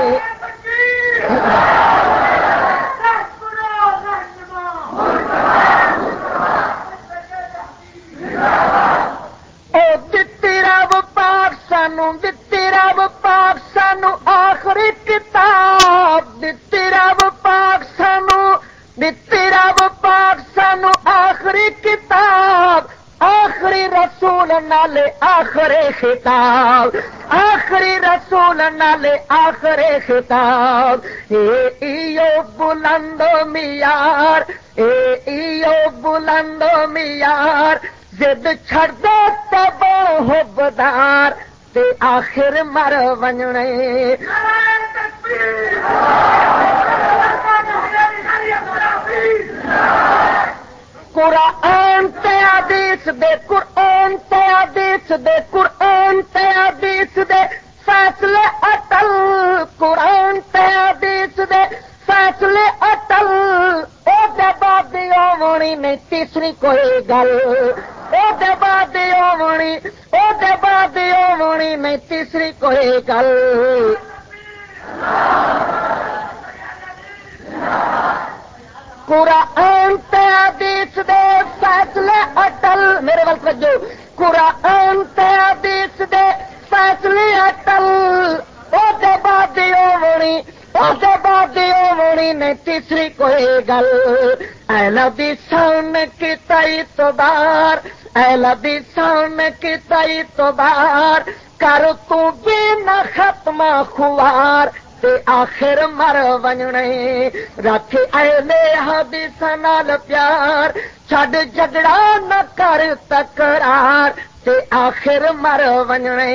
او دتی رب پاک سانو دتی رب پاک سانو آخری کتاب دتی رب پاک سانو دتی رب پاک سانو آخری کتاب آخری رسول نالے آخری خطاب آخری رسول نالے آخری خطاب اے ایو بلند میار اے ایو بلند میار زد چھڑ دے تبا حبدار تے آخر مر ونجنے قرآن تے حدیث دے قرآن تے حدیث دے قرآن تے حدیث دے فیصلے اٹل قرآن تے حدیث دے فیصلے اٹل او دے بعد آونی نہیں تیسری کوئی گل او دے بعد آونی او دے بعد آونی نہیں تیسری کوئی گل قرآن تے حدیث دے فیصلے اٹل میرے ول توجہ قرآن تے حدیث دے فیصلے اٹل او دے بعد آونی او دے بعد آونی نہیں تیسری کوئی گل اہل دی سن کی تئی تو بار اہل دی سن کی تئی تو بار کر تو بھی نہ ختم خوار تے آخر مر ونجنے رکھ اہل حدیث نال پیار چھڈ جھگڑا نہ کر تکرار تے آخر مر ونجنے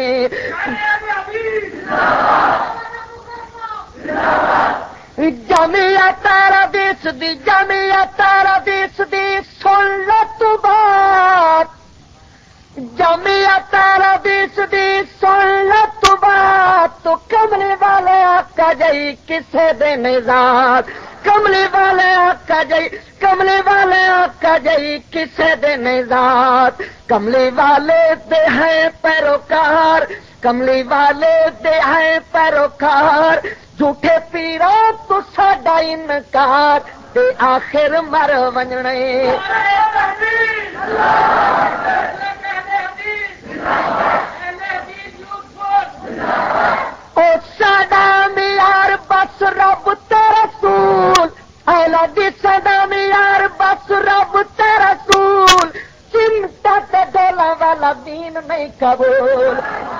جامعہ تارا دیس دی جامعہ تارا دیس دی سن لو تو بات جامعہ تارا دیس دی سن لو تو بات تو کملے والے آقا جائی کسے دے نزاد کملے والے آقا جائی کملے والے آقا جائی کسے دے نزاد کملے والے دے ہیں پیروکار کملی والے دے ہیں پیروکار جھوٹے پیرا تو ساڈا انکار تے آخر مر ونجنے او ساڈا میار بس رب تے رسول اہلا دی ساڈا میار بس رب تے رسول چمٹا تے ڈولا والا دین نہیں قبول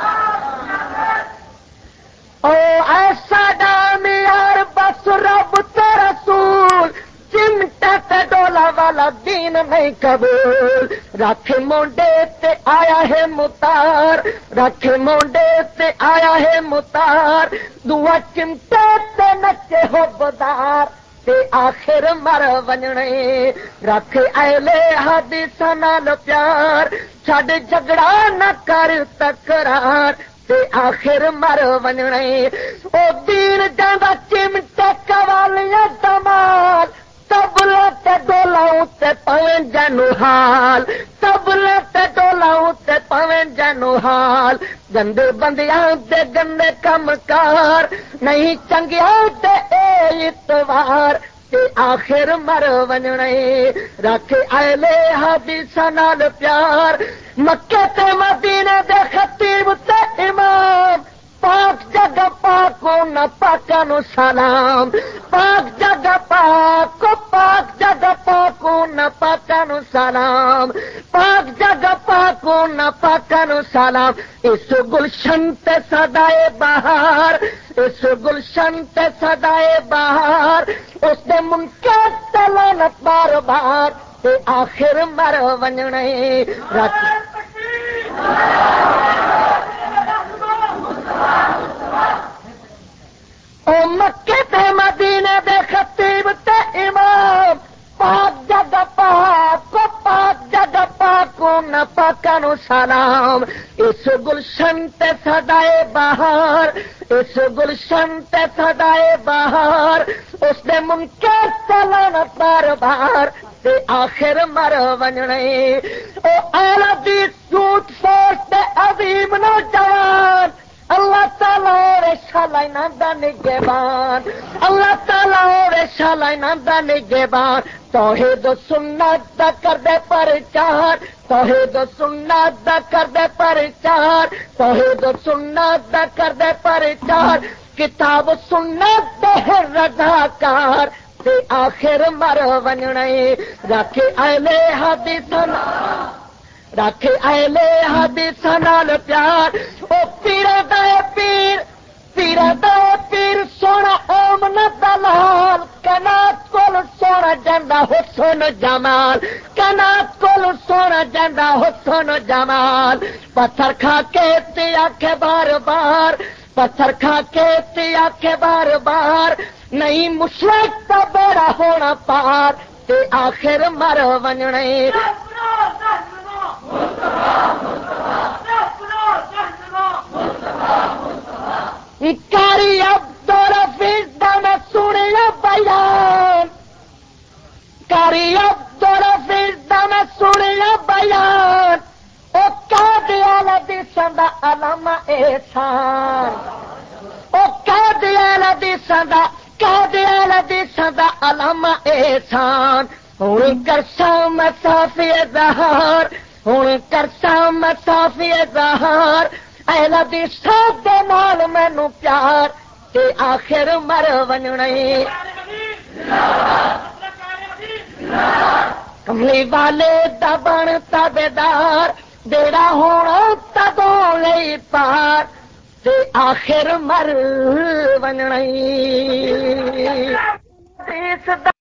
او ایسا میار بس رب تے رسول چمٹا تے ڈولا والا دین نہیں قبول رکھ مونڈے تے آیا ہے متار رکھ مونڈے تے آیا ہے متار دعا چمٹا تے نچے ہو بدار تے آخر مر ونجنے رکھ اہل حدیث نال پیار چھڈ جھگڑا نہ کر تکرار تے آخر مر ونجنے او دین جاندا چمٹا کوالیاں دمال تو تبلا تے ڈولا تے پویں جنو حال تبلا تے ڈولا تے پویں جنو حال گندے بندیاں دے گندے کم کار نہیں چنگیا تے اے اتوار تے آخر مر ونجنے رکھ اہلے حدیثاں نال پیار مکے تے مدینے دے خطیب تے امام پاک جگہ پاک نہ پاکاں نو سلام پاک جگہ پاک پاک جگہ پاک نہ پاکاں نو سلام پاک جگہ پاک نہ پاکاں نو سلام اس گلشن تے صدائے بہار اس گلشن تے صدائے بہار اس دے منکر تے لعنت بار بار تے آخر مر ونجنے رکھ او مکے تے مدینے دے خطیب تے امام پاک جگہ پاک پاک جگہ پاک نہ پاکاں نو سلام اس گلشن تے صدائے بہار اس گلشن تے صدائے بہار اس دے منکر تے لعنت بار بار تے آخر مر ونجنے او اعلی دی سوٹ سوچ تے عظیم نوجوان اللہ تعالی اور شالائنا دا نگہبان اللہ تعالی اور شالائنا دا نگہبان توحید و سنت دا کردے پرچار توحید و سنت دا کردے پرچار توحید و سنت دا کردے پرچار کتاب سنت دے رضاکار تے آخر مر ونجنے رکھ اہلے حدیثاں رکھ اہلے حدیثاں نال پیار او پیر دے پیر پیر دے پیر سونا امن دلال کنات کول سونا جاندا حسن جمال کنات کول سونا جاندا حسن جمال پتھر کھا کے تے آکھے بار بار پتھر کھا کے تے آکھے بار بار نہیں مشرک دا بیڑا ہونا پار تے آخر مر ونجنے کاری عبدالحفیظ دا میں سنیا بیان کاری عبدالحفیظ دا میں سنیا بیان او قادیان حدیثاں دا علامہ احسان او قادیان حدیثاں دا قادیان حدیثاں دا علامہ احسان ہن کرساں مسافی ظہار ہن کرساں مسافی ظہار اہل حدیث دے نال مینوں پیار تے آخر مر ونجنے کملی والے دا بن تابیدار بیڑا ہونا تدوں لئی پار تے آخر مر ونجنے